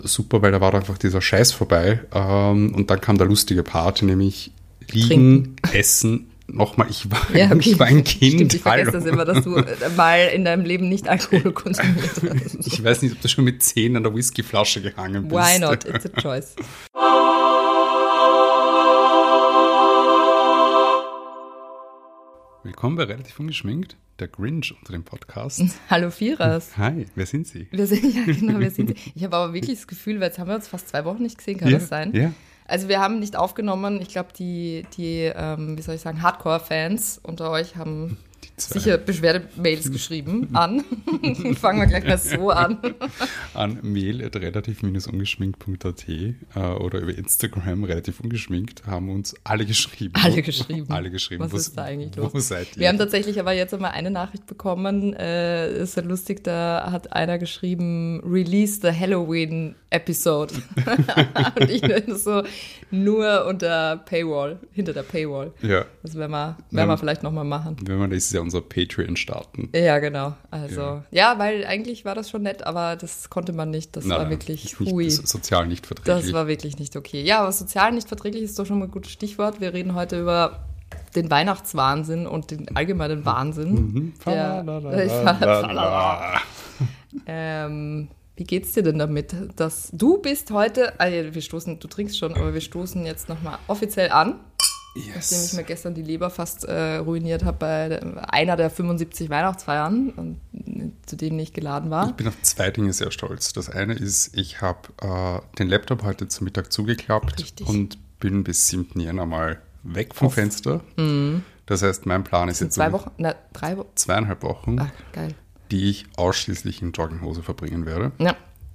super, weil da war einfach dieser Scheiß vorbei. Und dann kam der lustige Part, nämlich liegen, essen. Nochmal, ich war ein Kind. Stimmt, ich vergesse das immer, dass du mal in deinem Leben nicht Alkohol konsumiert hast. Ich weiß nicht, ob du schon mit 10 an der Whiskyflasche gehangen bist. Why not? It's a choice. Willkommen bei Relativ Ungeschminkt, der Grinch unter dem Podcast. Hallo Vierers. Hi, wer sind Sie? Wir sind Sie. Ich habe aber wirklich das Gefühl, weil jetzt haben wir uns fast 2 Wochen nicht gesehen, kann das sein? Ja. Also wir haben nicht aufgenommen, ich glaube die wie soll ich sagen, Hardcore-Fans unter euch haben sicher Beschwerdemails geschrieben an. Fangen wir gleich mal so an. An mail@relativ-ungeschminkt.at oder über Instagram relativ ungeschminkt haben uns alle geschrieben. Alle geschrieben. Was ist da eigentlich los? Wo seid ihr? Wir haben tatsächlich aber jetzt einmal eine Nachricht bekommen, ist ja lustig, da hat einer geschrieben, release the Halloween Episode. Und ich so, nur hinter der Paywall. Ja. Das werden wir vielleicht nochmal machen. Wenn wir nächstes Jahr unser Patreon starten. Ja, genau. Also, ja, weil eigentlich war das schon nett, aber das konnte man nicht. Das war wirklich hui. Sozial nicht verträglich. Das war wirklich nicht okay. Ja, aber sozial nicht verträglich ist doch schon mal ein gutes Stichwort. Wir reden heute über den Weihnachtswahnsinn und den allgemeinen Wahnsinn. Wie geht's dir denn damit, dass du bist heute, du trinkst schon, aber wir stoßen jetzt nochmal offiziell an. Yes. Nachdem ich mir gestern die Leber fast ruiniert habe bei einer der 75 Weihnachtsfeiern, zu denen ich geladen war. Ich bin auf 2 Dinge sehr stolz. Das eine ist, ich habe den Laptop heute zum Mittag zugeklappt. Richtig. Und bin bis 7. Jänner mal weg vom Fenster. Mhm. Das heißt, mein Plan ist jetzt 3 Wochen. 2,5 Wochen, ach, geil. Die ich ausschließlich in Jogginghose verbringen werde. Ja.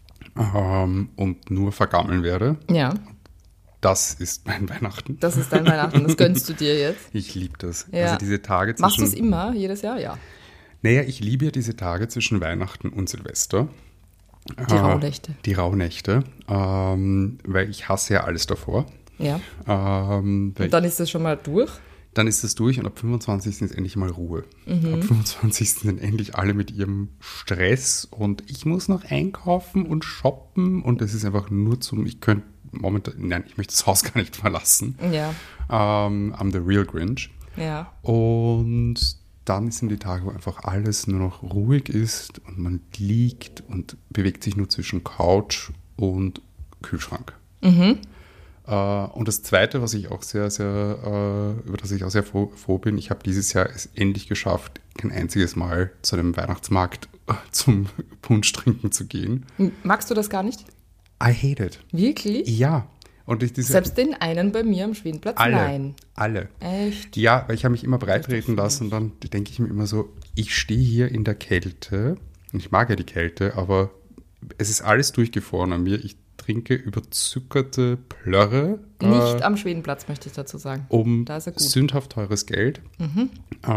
Und nur vergammeln werde. Ja. Das ist mein Weihnachten. Das ist dein Weihnachten, das gönnst du dir jetzt. Ich liebe das. Ja. Also diese Tage zwischen... Machst du es immer, jedes Jahr? Ja. Naja, ich liebe ja diese Tage zwischen Weihnachten und Silvester. Die Rauhnächte. Die Rauhnächte, weil ich hasse ja alles davor. Ja. Und dann ist das schon mal durch? Dann ist das durch und ab 25. ist endlich mal Ruhe. Mhm. Ab 25. sind endlich alle mit ihrem Stress und ich muss noch einkaufen und shoppen und es ist einfach nur ich möchte das Haus gar nicht verlassen. Ja. I'm the real Grinch. Ja. Und dann sind die Tage, wo einfach alles nur noch ruhig ist und man liegt und bewegt sich nur zwischen Couch und Kühlschrank. Mhm. Und das Zweite, was ich auch über das ich auch sehr froh bin, ich habe dieses Jahr es endlich geschafft, kein einziges Mal zu einem Weihnachtsmarkt zum Punsch trinken zu gehen. Magst du das gar nicht? I hate it. Wirklich? Ja. Und selbst den einen bei mir am Schwedenplatz? Nein. Alle. Echt? Ja, weil ich habe mich immer breitreten lassen und dann denke ich mir immer so, ich stehe hier in der Kälte und ich mag ja die Kälte, aber es ist alles durchgefroren an mir. Ich trinke überzuckerte Plörre. Nicht am Schwedenplatz, möchte ich dazu sagen. Da ist er gut. Sündhaft teures Geld. Mhm.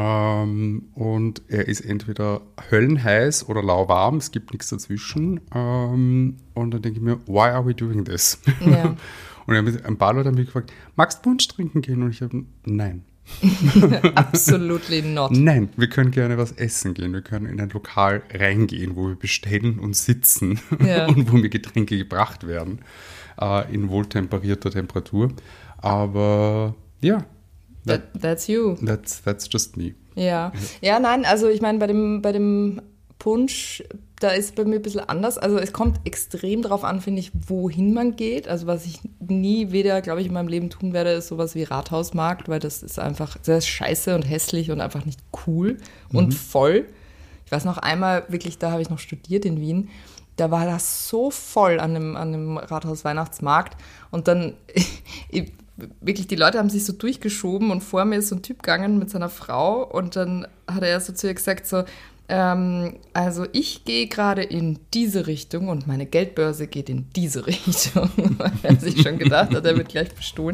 Und er ist entweder höllenheiß oder lauwarm. Es gibt nichts dazwischen. Und dann denke ich mir, why are we doing this? Ja. Und ein paar Leute haben mich gefragt, magst du Punsch trinken gehen? Und ich habe, nein. Absolutely not. Nein, wir können gerne was essen gehen. Wir können in ein Lokal reingehen, wo wir bestellen und sitzen und wo mir Getränke gebracht werden in wohltemperierter Temperatur. Aber ja. That's you. That's just me. Ja. Ja, nein, also ich meine, bei dem Punsch, da ist bei mir ein bisschen anders. Also es kommt extrem darauf an, finde ich, wohin man geht. Also was ich nie wieder, glaube ich, in meinem Leben tun werde, ist sowas wie Rathausmarkt, weil das ist einfach sehr scheiße und hässlich und einfach nicht cool und voll. Ich weiß noch einmal, wirklich, da habe ich noch studiert in Wien, da war das so voll an dem Rathaus-Weihnachtsmarkt und dann wirklich, die Leute haben sich so durchgeschoben und vor mir ist so ein Typ gegangen mit seiner Frau und dann hat er so zu ihr gesagt so, also ich gehe gerade in diese Richtung und meine Geldbörse geht in diese Richtung. Weil er sich schon gedacht hat, er wird gleich bestohlen.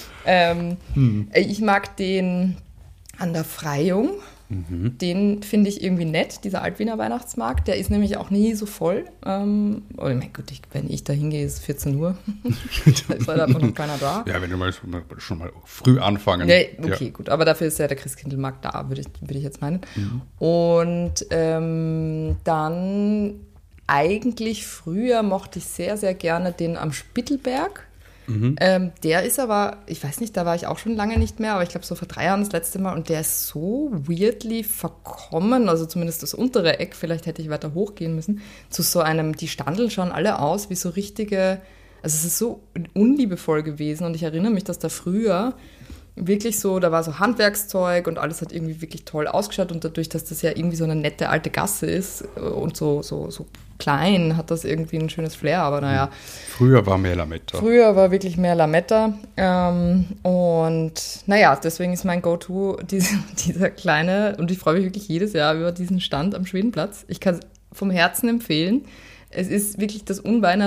Ich mag den an der Freiung. Den finde ich irgendwie nett, dieser Altwiener Weihnachtsmarkt. Der ist nämlich auch nie so voll. Oh mein Gott, wenn ich da hingehe, ist es 14 Uhr. Da ist halt einfach noch keiner da. Ja, wenn du mal schon mal früh anfangen. Nee, okay, gut. Aber dafür ist ja der Christkindlmarkt da, würde ich jetzt meinen. Und dann eigentlich früher mochte ich sehr, sehr gerne den am Spittelberg. Der ist aber, ich weiß nicht, da war ich auch schon lange nicht mehr, aber ich glaube so vor 3 Jahren das letzte Mal und der ist so weirdly verkommen, also zumindest das untere Eck, vielleicht hätte ich weiter hochgehen müssen, zu so einem, die Standeln schauen alle aus wie so richtige, also es ist so unliebevoll gewesen und ich erinnere mich, dass da früher wirklich so, da war so Handwerkszeug und alles hat irgendwie wirklich toll ausgeschaut und dadurch, dass das ja irgendwie so eine nette alte Gasse ist und so klein, hat das irgendwie ein schönes Flair, aber naja. Früher war mehr Lametta. Früher war wirklich mehr Lametta und naja, deswegen ist mein Go-To dieser kleine und ich freue mich wirklich jedes Jahr über diesen Stand am Schwedenplatz. Ich kann es vom Herzen empfehlen. Es ist wirklich das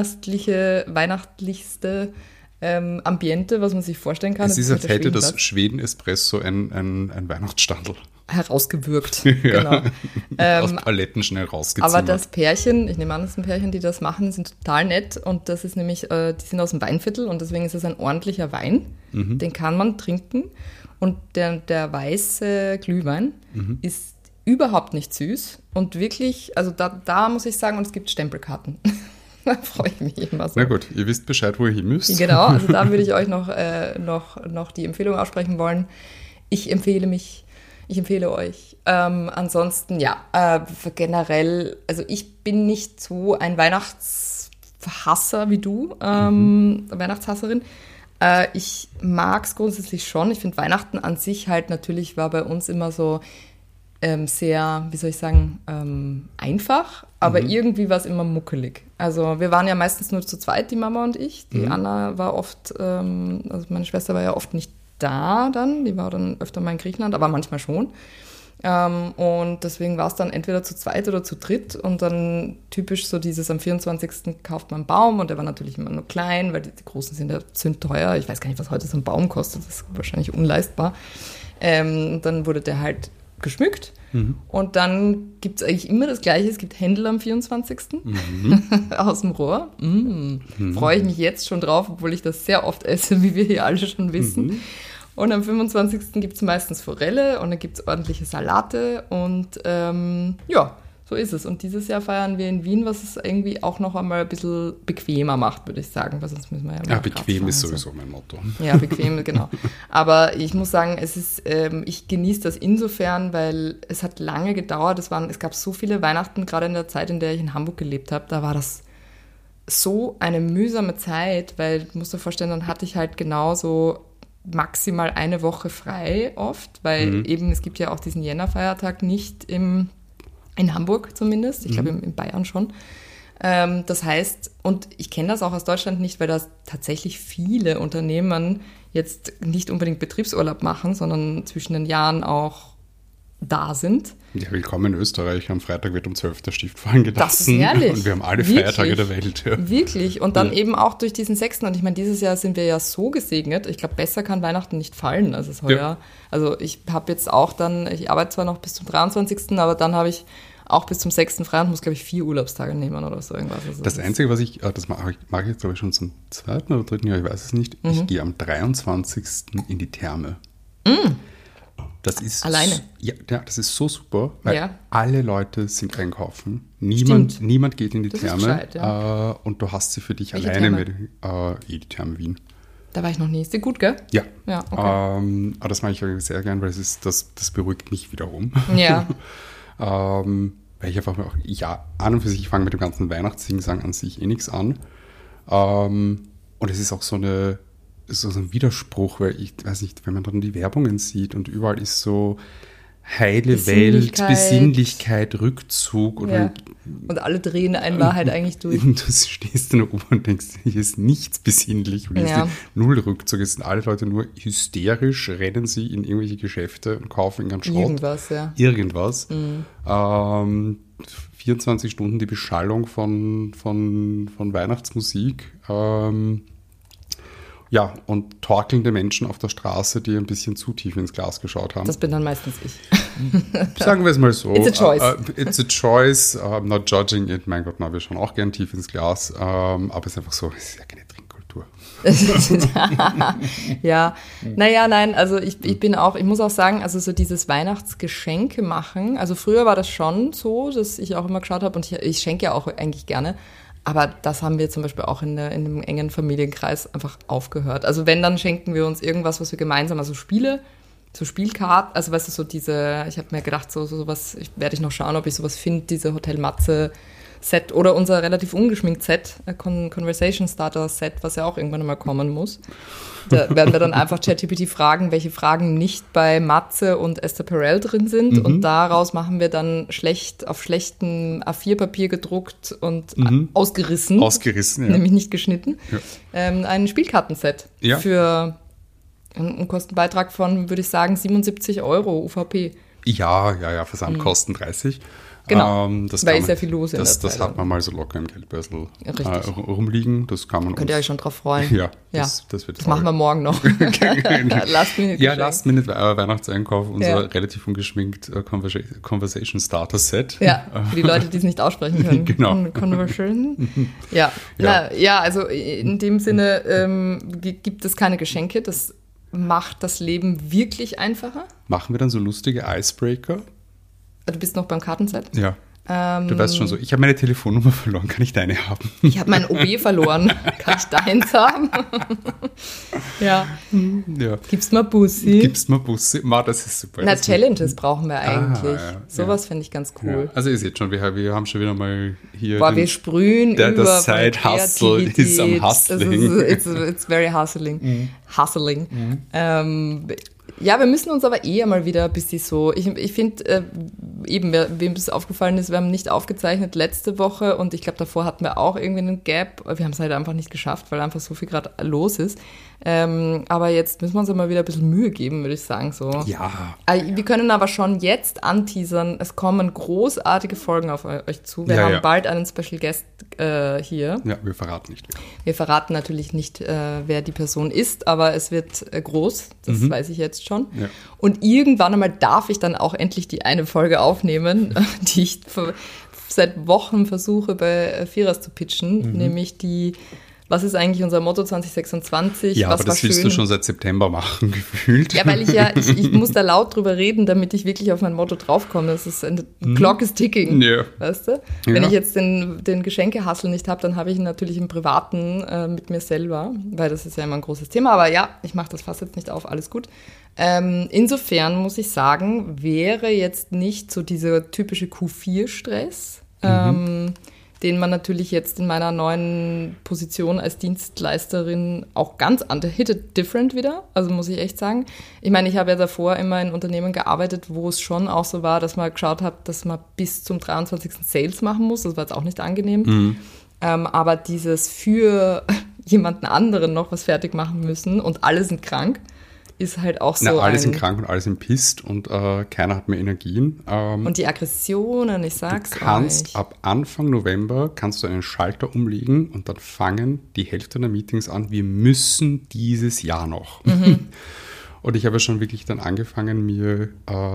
weihnachtlichste Ambiente, was man sich vorstellen kann. Es ist, als hätte das Schweden-Espresso ein Weihnachtsstandel herausgewürgt. Ja. Genau. Aus Paletten schnell rausgezimmert. Aber das Pärchen, ich nehme an, das sind Pärchen, die das machen, sind total nett und das ist nämlich, die sind aus dem Weinviertel und deswegen ist es ein ordentlicher Wein. Den kann man trinken und der weiße Glühwein ist überhaupt nicht süß und wirklich, also da muss ich sagen, und es gibt Stempelkarten. Da freue ich mich immer so. Na gut, ihr wisst Bescheid, wo ihr hin müsst. Genau, also da würde ich euch noch die Empfehlung aussprechen wollen. Ich empfehle euch. Ansonsten, ja, generell, also ich bin nicht so ein Weihnachtshasser wie du, Weihnachtshasserin. Ich mag es grundsätzlich schon. Ich finde Weihnachten an sich halt natürlich war bei uns immer so sehr, wie soll ich sagen, einfach, aber irgendwie war es immer muckelig. Also wir waren ja meistens nur zu zweit, die Mama und ich. Die Anna war oft, also meine Schwester war ja oft nicht da dann, die war dann öfter mal in Griechenland, aber manchmal schon. Und deswegen war es dann entweder zu zweit oder zu dritt und dann typisch so dieses am 24. kauft man einen Baum und der war natürlich immer nur klein, weil die großen sind ja zündteuer. Ich weiß gar nicht, was heute so ein Baum kostet, das ist wahrscheinlich unleistbar. Dann wurde der halt geschmückt und dann gibt es eigentlich immer das Gleiche, es gibt Händel am 24. Aus dem Rohr. Freue ich mich jetzt schon drauf, obwohl ich das sehr oft esse, wie wir hier alle schon wissen. Und am 25. gibt es meistens Forelle und dann gibt es ordentliche Salate und ja, so ist es. Und dieses Jahr feiern wir in Wien, was es irgendwie auch noch einmal ein bisschen bequemer macht, würde ich sagen, weil sonst müssen wir ja bequem ist sowieso mein Motto. Ja, bequem, genau. Aber ich muss sagen, ich genieße das insofern, weil es hat lange gedauert. Es gab so viele Weihnachten, gerade in der Zeit, in der ich in Hamburg gelebt habe, da war das so eine mühsame Zeit, weil, du musst dir vorstellen, dann hatte ich halt genauso maximal eine Woche frei oft, weil eben, es gibt ja auch diesen Jännerfeiertag nicht in Hamburg zumindest, ich glaube in Bayern schon. Das heißt, und ich kenne das auch aus Deutschland nicht, weil da tatsächlich viele Unternehmen jetzt nicht unbedingt Betriebsurlaub machen, sondern zwischen den Jahren auch da sind. Ja, willkommen in Österreich. Am Freitag wird um 12 der Stiftverein gelassen. Das ist herrlich. Und wir haben alle Feiertage der Welt. Ja. Wirklich. Und dann eben auch durch diesen 6. Und ich meine, dieses Jahr sind wir ja so gesegnet. Ich glaube, besser kann Weihnachten nicht fallen als es heuer. Ja. Also ich habe jetzt auch ich arbeite zwar noch bis zum 23., aber dann habe ich auch bis zum 6. frei und muss, glaube ich, 4 Urlaubstage nehmen oder so irgendwas. Also das Einzige, was das mache ich jetzt, glaube ich, schon zum 2. oder 3. Jahr, ich weiß es nicht. Ich gehe am 23. in die Therme. Das ist alleine? Ja, das ist so super, weil alle Leute sind einkaufen. Stimmt. Niemand geht in die das Therme. Ist gescheit, ja. Und du hast sie für dich Welche alleine Therme? mit die Therme Wien. Da war ich noch nie. Ist die gut, gell? Ja. Ja, okay. Aber das mache ich sehr gern, weil das beruhigt mich wiederum. Ja. Weil ich einfach auch, an und für sich, ich fange mit dem ganzen Weihnachtssing-Sang an sich nichts an. Und es ist auch so ein Widerspruch, weil ich weiß nicht, wenn man dann die Werbungen sieht und überall ist so heile Welt, Besinnlichkeit, Rückzug. Und alle drehen in Wahrheit eigentlich durch. Und du stehst in der U-Bahn und denkst, hier ist nichts besinnlich und hier ist null Rückzug. Es sind alle Leute nur hysterisch, rennen sie in irgendwelche Geschäfte und kaufen irgendeinen Schrott. Irgendwas. 24 Stunden die Beschallung von Weihnachtsmusik. Ja, und torkelnde Menschen auf der Straße, die ein bisschen zu tief ins Glas geschaut haben. Das bin dann meistens ich. Sagen wir es mal so. It's a choice. It's a choice. I'm not judging it. Mein Gott, na, wir schauen auch gern tief ins Glas. Aber es ist einfach so, es ist ja keine Trinkkultur. Reparatur. Ja, naja, nein, also ich muss auch sagen, also so dieses Weihnachtsgeschenke machen, also früher war das schon so, dass ich auch immer geschaut habe und ich schenke ja auch eigentlich gerne, aber das haben wir zum Beispiel auch in dem engen Familienkreis einfach aufgehört. Also wenn, dann schenken wir uns irgendwas, was wir gemeinsam, also Spiele, so Spielkarten, also weißt du, so diese, ich habe mir gedacht, sowas, werde ich noch schauen, ob ich sowas finde, diese Hotel Matze Set oder unser relativ ungeschminkt Set, Conversation Starter Set, was ja auch irgendwann mal kommen muss. Da werden wir dann einfach ChatGPT fragen, welche Fragen nicht bei Matze und Esther Perel drin sind. Und daraus machen wir dann auf schlechtem A4-Papier gedruckt und ausgerissen. Ausgerissen, ja. Nämlich nicht geschnitten. Ja. Ein Spielkartenset für einen Kostenbeitrag von, würde ich sagen, 77 Euro UVP. Ja, Versandkosten 30. Genau, weil sehr viel los ist. Das hat man mal so locker im Geldbörsel rumliegen. Das kann man Könnt ihr euch schon drauf freuen. Ja, das wird das machen wir morgen noch. Last-Minute Weihnachtseinkauf, unser relativ ungeschminkt Conversation Starter Set. Ja, für die Leute, die es nicht aussprechen können. Genau. Conversation. Ja. Also in dem Sinne gibt es keine Geschenke. Das macht das Leben wirklich einfacher. Machen wir dann so lustige Icebreaker? Du bist noch beim Kartenset? Ja. Du weißt schon so, ich habe meine Telefonnummer verloren, kann ich deine haben? Ich habe mein OB verloren, kann ich deins haben? Ja. Gibst mal Bussi? Das ist super. Na, Challenges brauchen wir eigentlich. Sowas finde ich ganz cool. Ja. Also ihr seht schon, wir haben schon wieder mal hier... wir sprühen über das Side-Hustle ist am Hustling. It's very hustling. Hustling. Ja, wir müssen uns aber einmal wieder ein bisschen so, ich finde, wem es aufgefallen ist, wir haben nicht aufgezeichnet letzte Woche und ich glaube, davor hatten wir auch irgendwie einen Gap. Wir haben es halt einfach nicht geschafft, weil einfach so viel gerade los ist. Aber jetzt müssen wir uns mal wieder ein bisschen Mühe geben, würde ich sagen. So. Ja. Wir können aber schon jetzt anteasern, es kommen großartige Folgen auf euch zu. Wir haben bald einen Special Guest hier. Ja, wir verraten nicht. Wir verraten natürlich nicht, wer die Person ist, aber es wird groß, das weiß ich jetzt schon. Ja. Und irgendwann einmal darf ich dann auch endlich die eine Folge aufnehmen, die ich seit Wochen versuche bei Firas zu pitchen, nämlich die was ist eigentlich unser Motto 2026? Ja, was aber das willst du schon seit September machen, gefühlt. Ja, weil ich muss da laut drüber reden, damit ich wirklich auf mein Motto draufkomme. Das ist eine Clock is ticking, weißt du? Wenn ich jetzt den Geschenkehassel nicht habe, dann habe ich ihn natürlich im Privaten mit mir selber, weil das ist ja immer ein großes Thema. Aber ja, ich mache das Fass jetzt nicht auf, alles gut. Insofern muss ich sagen, wäre jetzt nicht so dieser typische Q4-Stress, den man natürlich jetzt in meiner neuen Position als Dienstleisterin auch ganz hit it different wieder, also muss ich echt sagen. Ich meine, ich habe ja davor immer in Unternehmen gearbeitet, wo es schon auch so war, dass man geschaut hat, dass man bis zum 23. Sales machen muss, das war jetzt auch nicht angenehm, aber dieses für jemanden anderen noch was fertig machen müssen und alle sind krank, ist halt auch so. Alle sind krank und alle sind pisst und keiner hat mehr Energien. Und die Aggressionen, ich sag's euch. Du kannst ab Anfang November einen Schalter umlegen und dann fangen die Hälfte der Meetings an, wir müssen dieses Jahr noch. Und ich habe schon wirklich dann angefangen, mir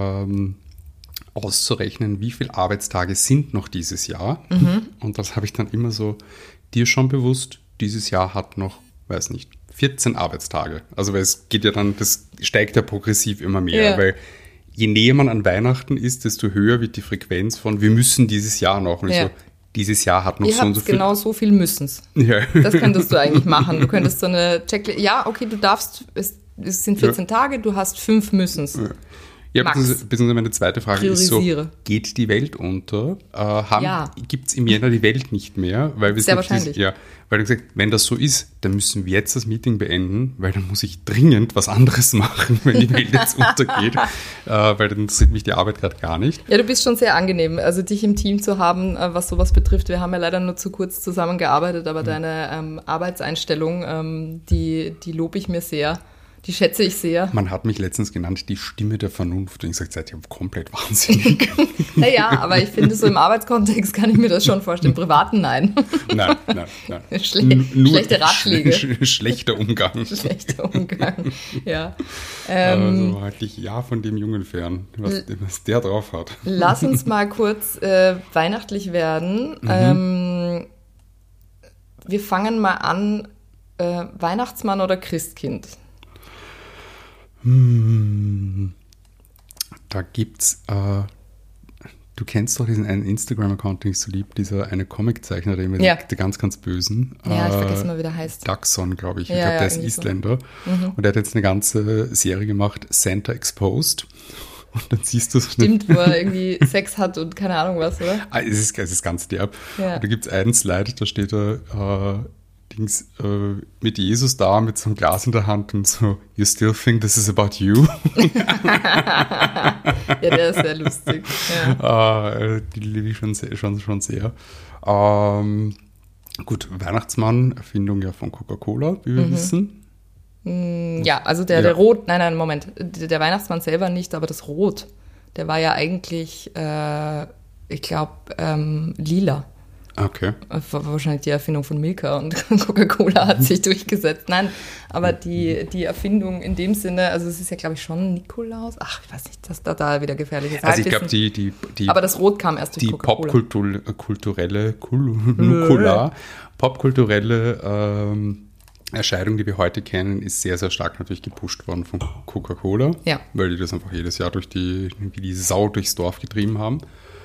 auszurechnen, wie viele Arbeitstage sind noch dieses Jahr. Und das habe ich dann immer so, dir schon bewusst, dieses Jahr hat noch, weiß nicht, 14 Arbeitstage. Also weil es geht ja dann, das steigt ja progressiv immer mehr, weil je näher man an Weihnachten ist, desto höher wird die Frequenz von wir müssen dieses Jahr noch. Und ich so, dieses Jahr hat noch so und so viel. Genau so viel müssen's. Ja. Das könntest du eigentlich machen. Du könntest so eine Checkliste, okay, du darfst, es sind 14 Tage, du hast 5 müssens. Ja, beziehungsweise meine zweite Frage ist so, geht die Welt unter? Gibt es im Jänner die Welt nicht mehr? Weil wir sehr wahrscheinlich. Weil du gesagt, wenn das so ist, dann müssen wir jetzt das Meeting beenden, weil dann muss ich dringend was anderes machen, wenn die Welt jetzt untergeht, weil dann interessiert mich die Arbeit gerade gar nicht. Ja, du bist schon sehr angenehm, also dich im Team zu haben, was sowas betrifft. Wir haben ja leider nur zu kurz zusammengearbeitet, aber deine Arbeitseinstellung, die lobe ich mir sehr. Die schätze ich sehr. Man hat mich letztens genannt, die Stimme der Vernunft. Und ich gesagt, seid ihr komplett wahnsinnig. Naja, aber ich finde, so im Arbeitskontext kann ich mir das schon vorstellen. Im Privaten, nein. Nein. Schlechte Ratschläge. Schlechter Umgang. Schlechter Umgang, ja. Also halte ich von dem Jungen fern, was der drauf hat. Lass uns mal kurz weihnachtlich werden. Wir fangen mal an Weihnachtsmann oder Christkind? Da gibt's, du kennst doch diesen einen Instagram-Account, den ich so lieb, dieser eine Comiczeichner, der immer die ganz, ganz Bösen. Ja, ich vergesse mal, wie der heißt. Daxon, glaube ich. Ich Ja, glaube, der ja, ist irgendwie Isländer. Und der hat jetzt eine ganze Serie gemacht, Santa Exposed. Und dann siehst du so Stimmt, wo er irgendwie Sex hat und keine Ahnung was, oder? Es ist ganz derb. Ja. Und da gibt es einen Slide, da steht da mit Jesus da, mit so einem Glas in der Hand und so, you still think this is about you? Ja, der ist sehr lustig. Ja. Die liebe ich schon sehr. Gut, Weihnachtsmann, Erfindung ja von Coca-Cola, wie wir wissen. Ja, also der Rot, nein, Moment, der Weihnachtsmann selber nicht, aber das Rot, der war ja eigentlich, ich glaube, lila. Okay. Das war wahrscheinlich die Erfindung von Milka und Coca-Cola hat sich durchgesetzt. Nein, aber die Erfindung in dem Sinne, also es ist ja, glaube ich, schon Nikolaus. Ach, ich weiß nicht, dass da wieder gefährlich ist. Also ich glaube, die aber das Rot kam erst durch die Coca-Cola. popkulturelle Erscheinung, die wir heute kennen, ist sehr, sehr stark natürlich gepusht worden von Coca-Cola, Ja. weil die das einfach jedes Jahr wie die Sau durchs Dorf getrieben haben.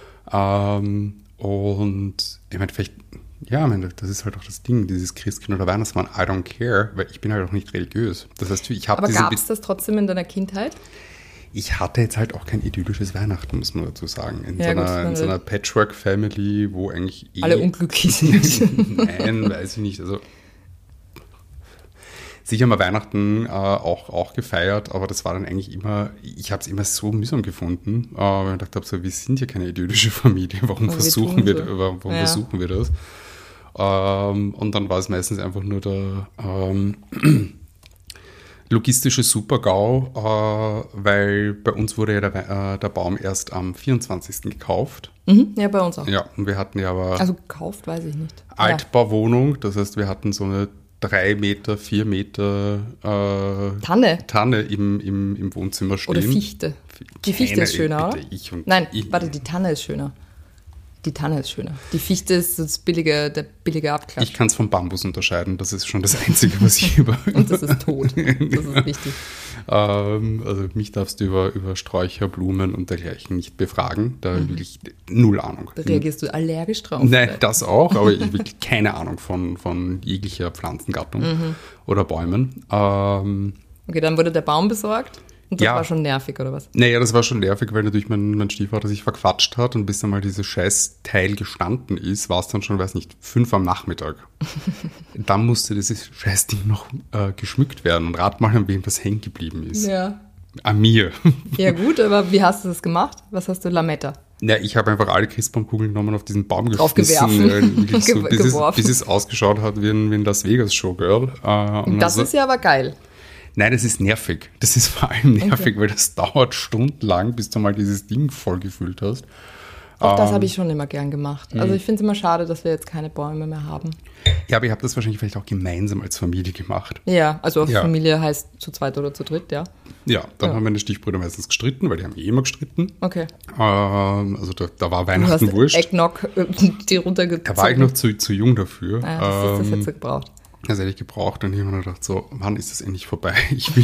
Und ich meine, das ist halt auch das Ding, dieses Christkind oder Weihnachtsmann, I don't care, weil ich bin halt auch nicht religiös. Das heißt, Aber gab es das trotzdem in deiner Kindheit? Ich hatte jetzt halt auch kein idyllisches Weihnachten, muss man dazu sagen. In so einer Patchwork-Family, wo eigentlich alle unglücklich sind. Nein, weiß ich nicht. Also sicher mal Weihnachten auch gefeiert, aber das war dann eigentlich immer, ich habe es immer so mühsam gefunden, weil ich gedacht habe, so, wir sind ja keine idyllische Familie, warum versuchen wir das? Und dann war es meistens einfach nur der logistische Super-GAU, weil bei uns wurde ja der Baum erst am 24. gekauft. Ja, bei uns auch. Ja, und wir hatten ja aber Also gekauft, weiß ich nicht. Altbauwohnung, das heißt, wir hatten so eine 3 Meter, 4 Meter Tanne im Wohnzimmer stehen. Oder Fichte. Die Fichte ist schöner, oder? Nein, die Tanne ist schöner. Die Tanne ist schöner. Die Fichte ist der billige Abklatsch. Ich kann es vom Bambus unterscheiden, das ist schon das Einzige, was ich über... Und das ist tot. Das ist wichtig. Also mich darfst du über Sträucher, Blumen und dergleichen nicht befragen. Da will ich null Ahnung. Da reagierst du allergisch drauf? Nein, das auch, aber ich habe wirklich keine Ahnung von jeglicher Pflanzengattung oder Bäumen. Okay, dann wurde der Baum besorgt. Und das war schon nervig, oder was? Naja, das war schon nervig, weil natürlich mein Stiefvater sich verquatscht hat und bis dann mal dieses scheiß Teil gestanden ist, war es dann schon, weiß nicht, 5 am Nachmittag. Dann musste dieses scheiß Ding noch geschmückt werden und rat mal, an wem das hängen geblieben ist. Ja. An mir. Ja gut, aber wie hast du das gemacht? Was hast du, Lametta? Ja, ich habe einfach alle Christbaumkugeln genommen und auf diesen Baum Draufgeworfen. Bis es ausgeschaut hat wie ein Las Vegas Showgirl. Und das ist ja aber geil. Nein, das ist nervig. Das ist vor allem nervig, weil das dauert stundenlang, bis du mal dieses Ding vollgefüllt hast. Auch das habe ich schon immer gern gemacht. Also ich finde es immer schade, dass wir jetzt keine Bäume mehr haben. Ja, aber ihr habt das wahrscheinlich vielleicht auch gemeinsam als Familie gemacht. Ja, also Familie heißt zu zweit oder zu dritt, ja. Ja, dann haben meine Stiefbrüder meistens gestritten, weil die haben immer gestritten. Okay. Also da war Weihnachten wurscht. Eggnog die runtergezogen. Da war ich noch zu jung dafür. Das hätte es gebraucht. Das hätte ich gebraucht und ich habe mir gedacht, so, wann ist das endlich vorbei? Ich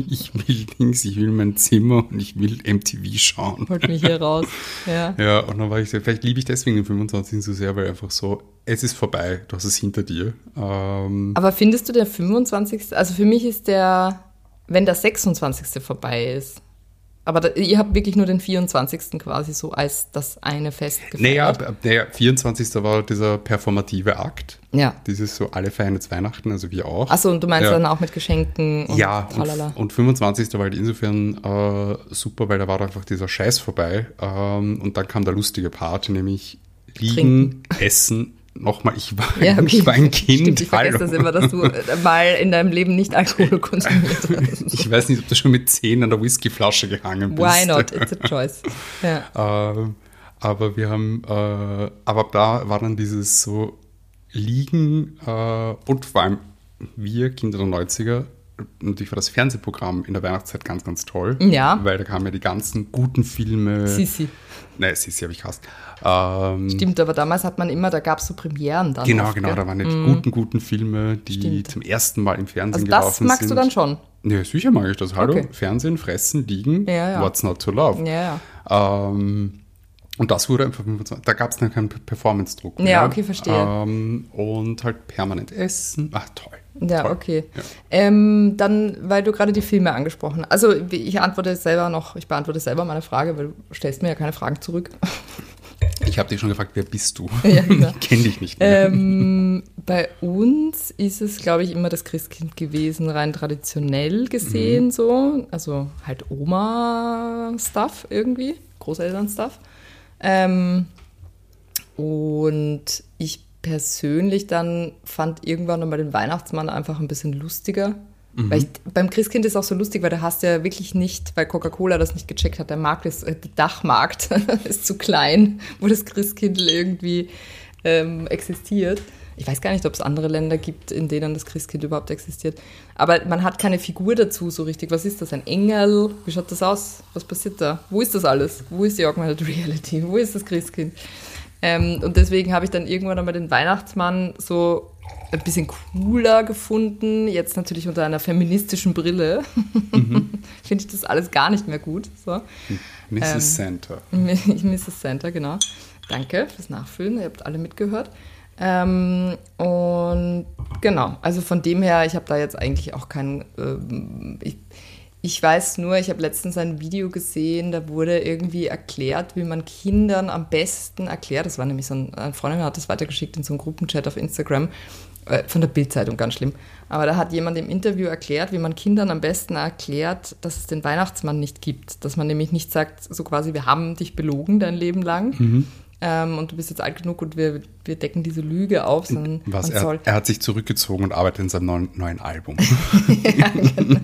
will mein Zimmer und ich will MTV schauen. Holt mich hier raus, ja. Ja, und dann war ich so, vielleicht liebe ich deswegen den 25. so sehr, weil einfach so, es ist vorbei, du hast es hinter dir. Aber findest du der 25., also für mich ist wenn der 26. vorbei ist, aber ihr habt wirklich nur den 24. quasi so als das eine Fest gefeiert. Naja, 24. war dieser performative Akt. Ja. Dieses so, alle feiern jetzt Weihnachten, also wir auch. Achso, und du meinst dann auch mit Geschenken und tralala. Und 25. war halt insofern super, weil da war einfach dieser Scheiß vorbei. Und dann kam der lustige Part, nämlich liegen, essen. Nochmal, ich war ein Kind. Stimmt, ich vergesse das immer, dass du mal in deinem Leben nicht Alkohol konsumiert hast. Ich weiß nicht, ob du schon mit 10 an der Whiskyflasche gehangen bist. Why not? It's a choice. Ja. Aber wir haben, aber da war dann dieses so Liegen und vor allem wir, Kinder der 90er, natürlich war das Fernsehprogramm in der Weihnachtszeit ganz, ganz toll. Ja. Weil da kamen ja die ganzen guten Filme. Sissi. Nein, Sissi habe ich gehasst. Stimmt, aber damals hat man immer, da gab es so Premieren dann. Genau, oft, genau, gell? da waren ja die guten Filme, die Stimmt. zum ersten Mal im Fernsehen Also gelaufen das sind. magst du dann schon? Ja, sicher mag ich das. Hallo, Okay. Fernsehen, fressen, liegen, Ja. what's not to love. Ja. Und das wurde einfach 25, da gab es dann keinen Performance-Druck mehr. Ja, okay, verstehe. Und halt permanent essen. Ach, toll. Ja, toll. okay. Ja. Dann, weil du gerade die Filme angesprochen hast. Also ich beantworte selber meine Frage, weil du stellst mir ja keine Fragen zurück. Ich habe dich schon gefragt, wer bist du? Ja, genau. Ich kenne dich nicht mehr. Bei uns ist es, glaube ich, immer das Christkind gewesen, rein traditionell gesehen so. Also halt Oma-Stuff irgendwie, Großeltern-Stuff. Und ich persönlich dann fand irgendwann nochmal den Weihnachtsmann einfach ein bisschen lustiger. Weil beim Christkind ist auch so lustig, weil da hast du ja wirklich nicht, weil Coca-Cola das nicht gecheckt hat, der Dachmarkt ist zu klein, wo das Christkind irgendwie existiert. Ich weiß gar nicht, ob es andere Länder gibt, in denen das Christkind überhaupt existiert. Aber man hat keine Figur dazu so richtig. Was ist das? Ein Engel? Wie schaut das aus? Was passiert da? Wo ist das alles? Wo ist die Augmented Reality? Wo ist das Christkind? Und deswegen habe ich dann irgendwann einmal den Weihnachtsmann so ein bisschen cooler gefunden. Jetzt natürlich unter einer feministischen Brille. Finde ich das alles gar nicht mehr gut. So. Mrs. Santa. Mrs. Santa, genau. Danke fürs Nachfüllen. Ihr habt alle mitgehört. Und genau, also von dem her, ich habe da jetzt eigentlich auch keinen, ich weiß nur, ich habe letztens ein Video gesehen, da wurde irgendwie erklärt, wie man Kindern am besten erklärt, das war nämlich so eine Freundin hat das weitergeschickt in so einem Gruppenchat auf Instagram, von der Bild-Zeitung, ganz schlimm, aber da hat jemand im Interview erklärt, wie man Kindern am besten erklärt, dass es den Weihnachtsmann nicht gibt, dass man nämlich nicht sagt, so quasi, wir haben dich belogen dein Leben lang, und du bist jetzt alt genug und wir decken diese Lüge auf. Sondern Er hat sich zurückgezogen und arbeitet in seinem neuen Album. Ja, genau.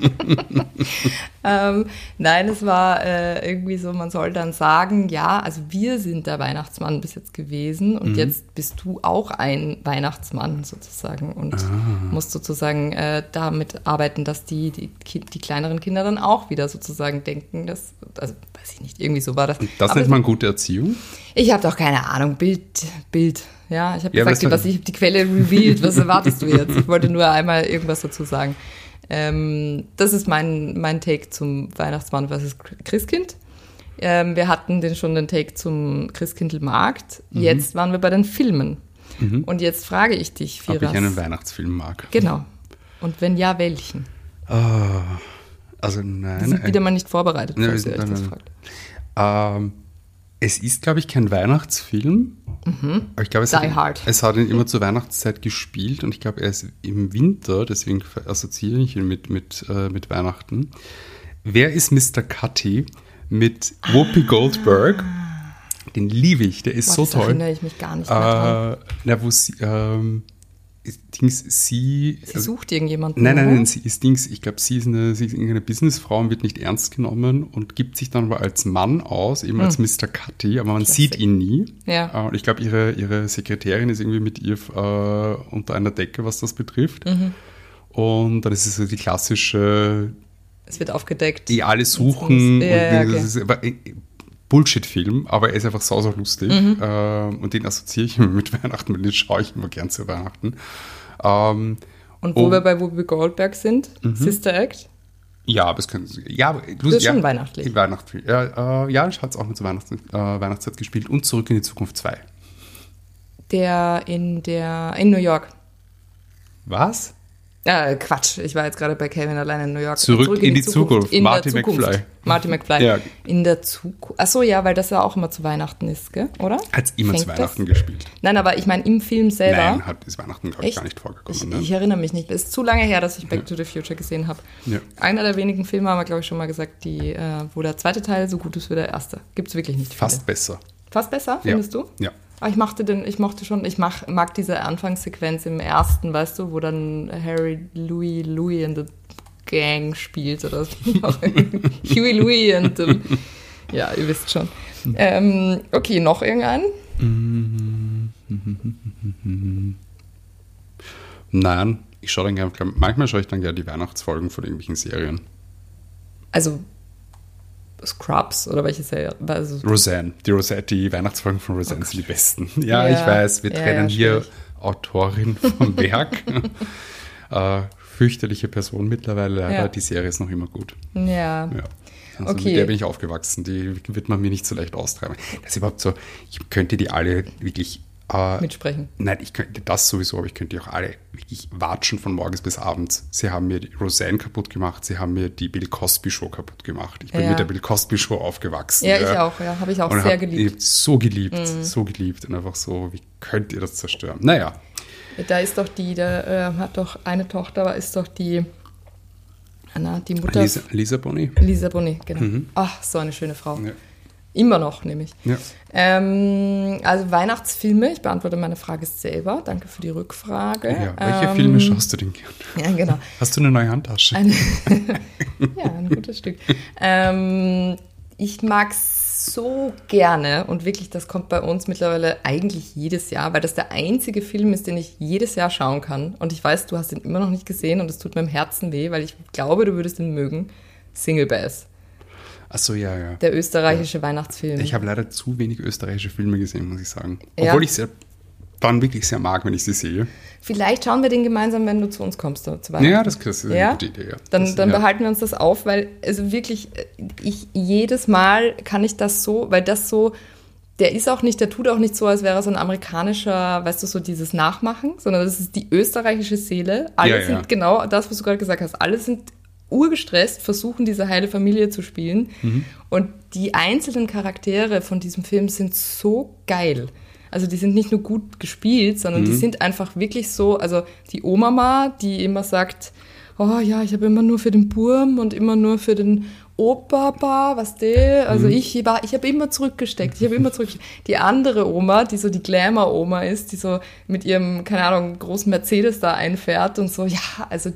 Nein, es war irgendwie so, man soll dann sagen, ja, also wir sind der Weihnachtsmann bis jetzt gewesen und jetzt bist du auch ein Weihnachtsmann sozusagen und musst sozusagen damit arbeiten, dass die kleineren Kinder dann auch wieder sozusagen denken, dass, also weiß ich nicht, irgendwie so war das. Und das nennt man gute Erziehung? Ich habe doch keine Ahnung, Bild. Ja, ich habe gesagt, ich habe die Quelle revealed. Was erwartest du jetzt? Ich wollte nur einmal irgendwas dazu sagen. Das ist mein Take zum Weihnachtsmann versus Christkind. Wir hatten schon den Take zum Christkindlmarkt. Jetzt waren wir bei den Filmen. Und jetzt frage ich dich, Firas. Ob ich einen Weihnachtsfilm mag. Genau. Und wenn ja, welchen? Also nein. Wir sind wieder mal nicht vorbereitet, falls ihr euch das fragt. Es ist, glaube ich, kein Weihnachtsfilm. Aber ich glaube, es hat ihn immer zur Weihnachtszeit gespielt und ich glaube, er ist im Winter, deswegen assoziiere ich ihn mit Weihnachten. Wer ist Mr. Cutty mit Whoopi Goldberg? Den liebe ich, der ist so toll. Da erinnere ich mich gar nicht mehr dran. Wo sie sucht irgendjemanden. Nein, sie ist ich glaube, sie ist eine Businessfrau und wird nicht ernst genommen und gibt sich dann aber als Mann aus, eben als Mr. Cutty, aber man sieht ihn nie. Ja. Und ich glaube, ihre Sekretärin ist irgendwie mit ihr unter einer Decke, was das betrifft. Und dann ist es so die klassische... Es wird aufgedeckt. Die alle suchen. Okay. Das ist aber Bullshit-Film, aber er ist einfach sau lustig. Und den assoziiere ich immer mit Weihnachten, und den schaue ich immer gern zu Weihnachten. Und wo wir bei Whoopi Goldberg sind, Sister Act? Ja, aber es könnte. Ja, das ist schon weihnachtlich. Ja, ich hatte es auch mit zur Weihnachtszeit gespielt und Zurück in die Zukunft 2. In New York. Was? Quatsch, ich war jetzt gerade bei Kevin allein in New York. Zurück in die Zukunft. Marty McFly. Marty McFly. Ja. In der Zukunft. Achso, ja, weil das ja auch immer zu Weihnachten ist, gell? Oder? Hat es immer zu Weihnachten gespielt. Nein, aber ich meine im Film selber. Nein, ist Weihnachten, glaube ich, gar nicht vorgekommen. Ich erinnere mich nicht. Es ist zu lange her, dass ich Back to the Future gesehen habe. Ja. Einer der wenigen Filme haben wir, glaube ich, schon mal gesagt, wo der zweite Teil so gut ist wie der erste. Gibt es wirklich nicht viele. Fast besser. Fast besser, findest du? Ja. Aber ich mag diese Anfangssequenz im ersten, weißt du, wo dann Harry Louis and the Gang spielt oder so. Huey Louis and the, ja, ihr wisst schon. Okay, noch irgendeinen? Nein, Ich schaue dann gerne, manchmal schaue ich dann gerne die Weihnachtsfolgen von irgendwelchen Serien. Also Scrubs oder welche Serie? Also, Roseanne. Die Weihnachtsfolgen von Roseanne sind die besten. Ja, Ja, ich weiß, wir trennen hier schwierig. Autorin vom Werk. Fürchterliche Person mittlerweile, leider. Ja. Die Serie ist noch immer gut. Ja. Ja. Also Okay. mit der bin ich aufgewachsen. Die wird man mir nicht so leicht austreiben. Das ist überhaupt so, ich könnte die alle wirklich... Mitsprechen. Nein, ich könnte das sowieso, aber ich könnte die auch alle wirklich watschen von morgens bis abends. Sie haben mir die Roseanne kaputt gemacht, sie haben mir die Bill Cosby Show kaputt gemacht. Ich bin Ja. mit der Bill Cosby Show aufgewachsen. Ja, ich auch, ja. Habe ich auch Und sehr hab geliebt. so geliebt und einfach so, wie könnt ihr das zerstören? Naja, Da ist doch hat doch eine Tochter, aber ist doch die Mutter. Lisa Bonet. Lisa Bonet, genau. Ach, so eine schöne Frau. Ja. Immer noch, nämlich. Ja. Also Weihnachtsfilme, ich beantworte meine Frage selber. Danke für die Rückfrage. Ja, welche Filme schaust du denn gern? Ja, genau. Hast du eine neue Handtasche? Ja, ein gutes Stück. Ich mag so gerne und wirklich, das kommt bei uns mittlerweile eigentlich jedes Jahr, weil das der einzige Film ist, den ich jedes Jahr schauen kann. Und ich weiß, du hast ihn immer noch nicht gesehen und es tut mir im Herzen weh, weil ich glaube, du würdest ihn mögen. Single Bass, Achso, ja. der österreichische Weihnachtsfilm. Ich habe leider zu wenig österreichische Filme gesehen, muss ich sagen. Ja. Obwohl ich sie dann wirklich sehr mag, wenn ich sie sehe. Vielleicht schauen wir den gemeinsam, wenn du zu uns kommst zu Weihnachten. Ja, das ist eine Ja? gute Idee. Ja. Dann ja. behalten wir uns das auf, weil also wirklich, jedes Mal kann ich das so, weil das so, der tut auch nicht so, als wäre er so ein amerikanischer, weißt du, so dieses Nachmachen, sondern das ist die österreichische Seele. Alle Ja, sind ja. genau das, was du gerade gesagt hast. Alle sind urgestresst, versuchen diese heile Familie zu spielen. Und die einzelnen Charaktere von diesem Film sind so geil. Also die sind nicht nur gut gespielt, sondern die sind einfach wirklich so, also die Oma, die immer sagt, oh ja, ich habe immer nur für den Burm und immer nur für den Opa, was der, also ich habe immer zurückgesteckt, Die andere Oma, die so die Glamour-Oma ist, die so mit ihrem, keine Ahnung, großen Mercedes da einfährt und so, ja, also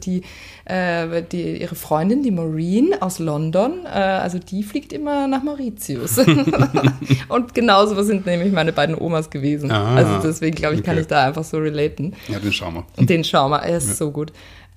ihre Freundin, die Maureen aus London, also die fliegt immer nach Mauritius. Und genauso sind nämlich meine beiden Omas gewesen. Ah, Also deswegen, glaube ich, kann okay. ich da einfach so relaten. Ja, den schauen wir. Und den schauen wir, er ist so gut.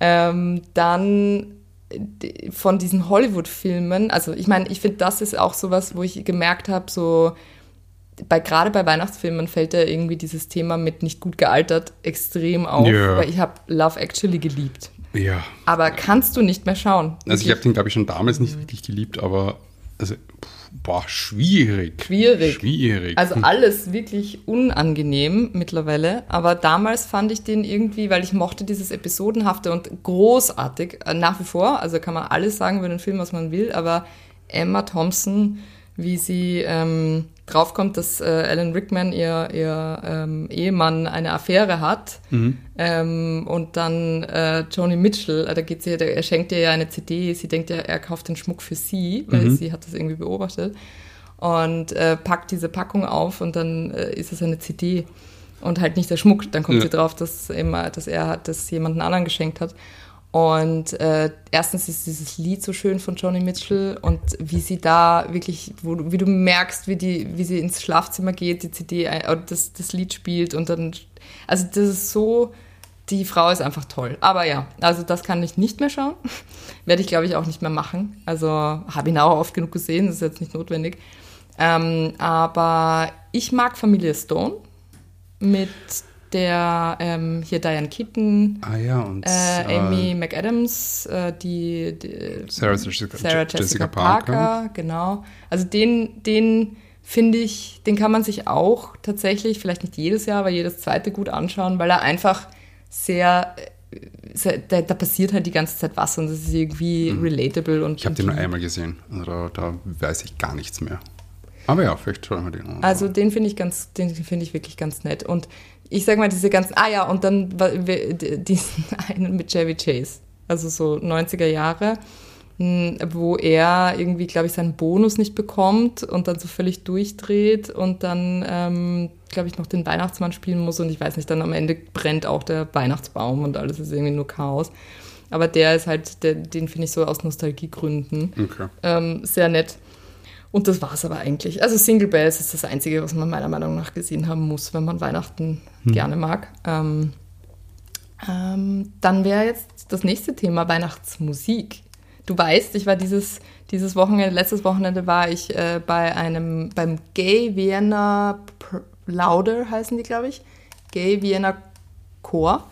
Dann von diesen Hollywood-Filmen, also ich meine, ich finde, das ist auch sowas, wo ich gemerkt habe, so gerade bei Weihnachtsfilmen fällt ja irgendwie dieses Thema mit nicht gut gealtert extrem auf, Ja. weil ich habe Love Actually geliebt. Ja. Aber kannst du nicht mehr schauen. Also ich habe den, glaube ich, schon damals nicht wirklich geliebt, aber also, schwierig. Schwierig. Also alles wirklich unangenehm mittlerweile. Aber damals fand ich den irgendwie, weil ich mochte dieses Episodenhafte und großartig, nach wie vor. Also kann man alles sagen über den Film, was man will. Aber Emma Thompson, wie sie draufkommt, dass Alan Rickman, ihr Ehemann, eine Affäre hat. Und dann Joni Mitchell, er schenkt ihr ja eine CD, sie denkt ja, er kauft den Schmuck für sie, weil sie hat das irgendwie beobachtet. Und packt diese Packung auf und dann ist es eine CD und halt nicht der Schmuck. Dann kommt sie drauf, dass er das jemanden anderen geschenkt hat. Und erstens ist dieses Lied so schön von Joni Mitchell und wie sie da wirklich, wie du merkst, wie sie ins Schlafzimmer geht, die CD, das Lied spielt und dann, also das ist so, die Frau ist einfach toll. Aber ja, also das kann ich nicht mehr schauen. Werde ich, glaube ich, auch nicht mehr machen. Also habe ihn auch oft genug gesehen, das ist jetzt nicht notwendig. Aber ich mag Familie Stone mit der hier Diane Keaton, und Amy McAdams, die Sarah Jessica Parker, genau. Also den finde ich, den kann man sich auch tatsächlich, vielleicht nicht jedes Jahr, aber jedes zweite gut anschauen, weil er einfach da passiert halt die ganze Zeit was und das ist irgendwie relatable. Und ich habe den nur einmal gesehen, also da weiß ich gar nichts mehr. Aber ja, vielleicht schauen wir den an. Also den finde ich wirklich ganz nett. Und ich sag mal, diese ganzen, und dann diesen einen mit Chevy Chase, also so 90er Jahre, wo er irgendwie, glaube ich, seinen Bonus nicht bekommt und dann so völlig durchdreht und dann, glaube ich, noch den Weihnachtsmann spielen muss und ich weiß nicht, dann am Ende brennt auch der Weihnachtsbaum und alles ist irgendwie nur Chaos. Aber der ist halt, den finde ich so aus Nostalgiegründen sehr nett. Und das war es aber eigentlich. Also Single Bells ist das Einzige, was man meiner Meinung nach gesehen haben muss, wenn man Weihnachten gerne mag. Dann wäre jetzt das nächste Thema Weihnachtsmusik. Du weißt, ich war letztes Wochenende war ich beim Gay Vienna Lauder heißen die, glaube ich. Gay Vienna Chor.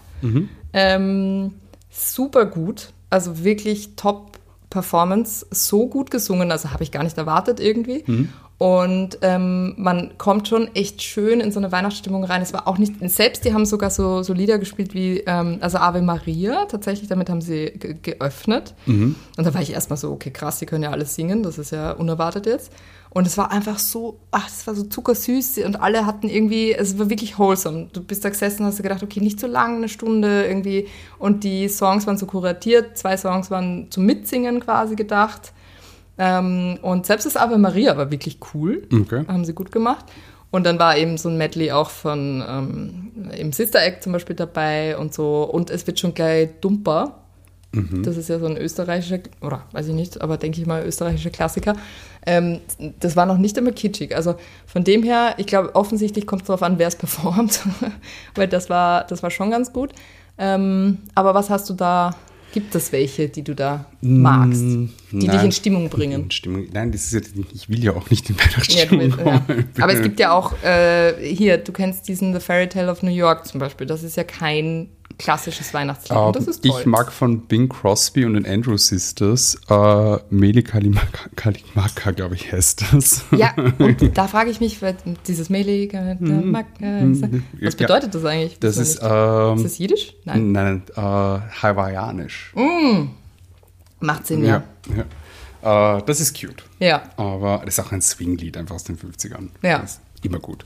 Super gut, also wirklich top Performance, so gut gesungen, also habe ich gar nicht erwartet irgendwie. Und man kommt schon echt schön in so eine Weihnachtsstimmung rein. Es war auch nicht, selbst die haben sogar so Lieder gespielt wie, also Ave Maria, tatsächlich, damit haben sie geöffnet. Und da war ich erstmal so, okay, krass, die können ja alles singen, das ist ja unerwartet jetzt. Und es war einfach so, es war so zuckersüß und alle hatten irgendwie, es war wirklich wholesome. Du bist da gesessen und hast dir gedacht, okay, nicht so lang, eine Stunde irgendwie. Und die Songs waren so kuratiert, 2 Songs waren zum Mitsingen quasi gedacht. Und selbst das Ave Maria war wirklich cool, haben sie gut gemacht. Und dann war eben so ein Medley auch von im Sister Act zum Beispiel dabei und so. Und es wird schon gleich Dumper. Das ist ja so ein österreichischer, oder weiß ich nicht, aber denke ich mal österreichischer Klassiker. Das war noch nicht einmal kitschig. Also von dem her, ich glaube, offensichtlich kommt es darauf an, wer es performt. Weil das war schon ganz gut. Aber was hast du da? Gibt es welche, die du da magst, die dich in Stimmung bringen? Nein, das ist ja, ich will ja auch nicht in Weihnachtsstimmung. Ja. Aber es gibt ja auch, du kennst diesen The Fairy Tale of New York zum Beispiel. Das ist ja kein klassisches Weihnachtslied. Und das ist toll. Ich mag von Bing Crosby und den Andrew Sisters Mele Kalikimaka, glaube ich, heißt das. Ja, und da frage ich mich, dieses Mele Kalikimaka, was bedeutet das eigentlich? Das ist ist das Jiddisch? Nein, hawaiianisch. Macht Sinn, ja. Das ist cute. Ja. Aber das ist auch ein Swing-Lied, einfach aus den 50ern. Ja. Das ist immer gut.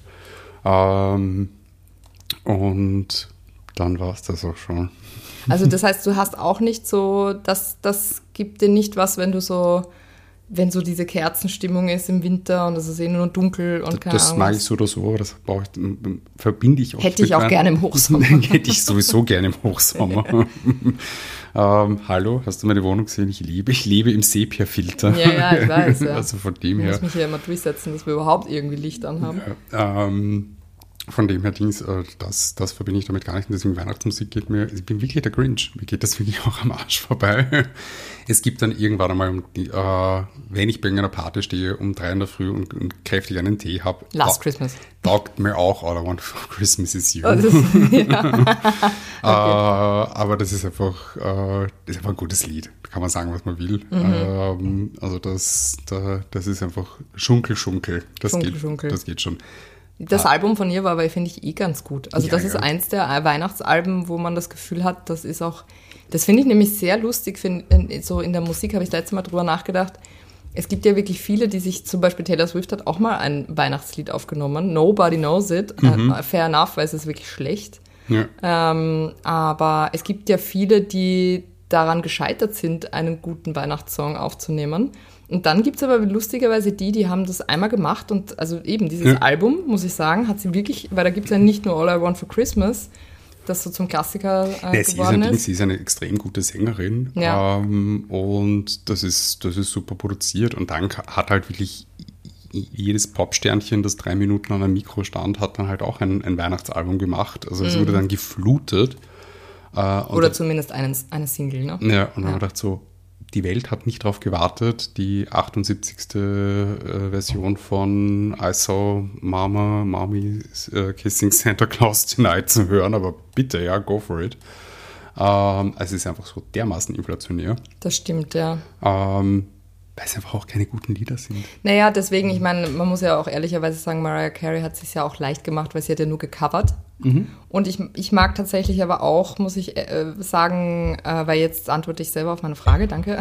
Und dann war es das auch schon. Also das heißt, du hast auch nicht so, das gibt dir nicht was, wenn so diese Kerzenstimmung ist im Winter und es ist nur dunkel und keine Ahnung. Das mag ich so oder so, aber das verbinde ich auch. Hätte ich auch gerne im Hochsommer. Hätte ich sowieso gerne im Hochsommer. Hallo, hast du meine Wohnung gesehen? Ich lebe im Sepia-Filter. Ja, ich weiß. Ja. Also von dem her. Ich muss mich ja immer durchsetzen, dass wir überhaupt irgendwie Licht anhaben. Von dem her, das verbinde ich damit gar nicht. Und deswegen Weihnachtsmusik ich bin wirklich der Grinch. Mir geht das wirklich auch am Arsch vorbei. Es gibt dann irgendwann einmal, wenn ich bei irgendeiner Party stehe, um 3 in der Früh und kräftig einen Tee habe. Last Christmas. Taugt mir auch All I Want for Christmas is You. Aber das ist einfach ein gutes Lied. Da kann man sagen, was man will. Also das ist einfach Schunkel. Das geht schon. Das Album von ihr war aber, finde ich, ganz gut. Also das ist eins der Weihnachtsalben, wo man das Gefühl hat, das finde ich nämlich sehr lustig. So in der Musik habe ich letztes Mal drüber nachgedacht. Es gibt ja wirklich viele, die sich, zum Beispiel Taylor Swift hat auch mal ein Weihnachtslied aufgenommen. Nobody Knows It. Fair enough, weil es ist wirklich schlecht. Ja. Aber es gibt ja viele, die daran gescheitert sind, einen guten Weihnachtssong aufzunehmen. Und dann gibt es aber lustigerweise die haben das einmal gemacht und also eben dieses Album, muss ich sagen, hat sie wirklich, weil da gibt es ja nicht nur All I Want for Christmas, das so zum Klassiker geworden ist. Sie ist eine extrem gute Sängerin und das ist super produziert und dann hat halt wirklich jedes Popsternchen, das 3 Minuten an einem Mikro stand, hat dann halt auch ein Weihnachtsalbum gemacht. Also es wurde dann geflutet. Oder zumindest eine Single, ne? Ja, und dann habe ich gedacht so, die Welt hat nicht darauf gewartet, die 78. Version von I Saw Mommy Kissing Santa Claus Tonight zu hören, aber bitte, ja, go for it. Es ist einfach so dermaßen inflationär. Das stimmt, ja. Weil es einfach auch keine guten Lieder sind. Naja, deswegen, ich meine, man muss ja auch ehrlicherweise sagen, Mariah Carey hat es sich ja auch leicht gemacht, weil sie hat ja nur gecovert. Und ich mag tatsächlich aber auch, muss ich sagen, weil jetzt antworte ich selber auf meine Frage, danke.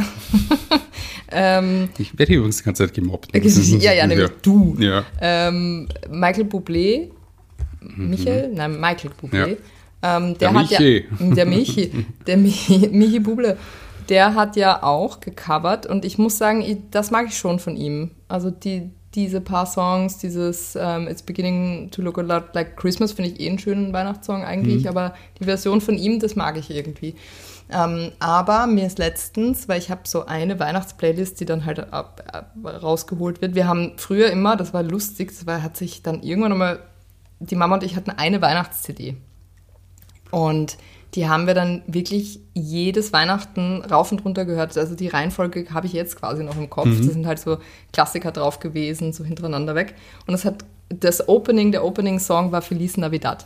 Ich werde hier übrigens die ganze Zeit gemobbt. Nämlich du. Ja. Michael Bublé, Michael Bublé. Michi Bublé. Der hat ja auch gecovert und ich muss sagen, das mag ich schon von ihm. Also diese paar Songs, dieses It's Beginning to Look a Lot Like Christmas finde ich einen schönen Weihnachtssong eigentlich, aber die Version von ihm, das mag ich irgendwie. Aber mir ist letztens, weil ich habe so eine Weihnachtsplaylist, die dann halt rausgeholt wird. Wir haben früher immer, das war lustig, hat sich dann irgendwann einmal, die Mama und ich hatten eine Weihnachts-CD. Und Die haben wir dann wirklich jedes Weihnachten rauf und runter gehört. Also die Reihenfolge habe ich jetzt quasi noch im Kopf. Da sind halt so Klassiker drauf gewesen, so hintereinander weg. Und der Opening-Song war Feliz Navidad.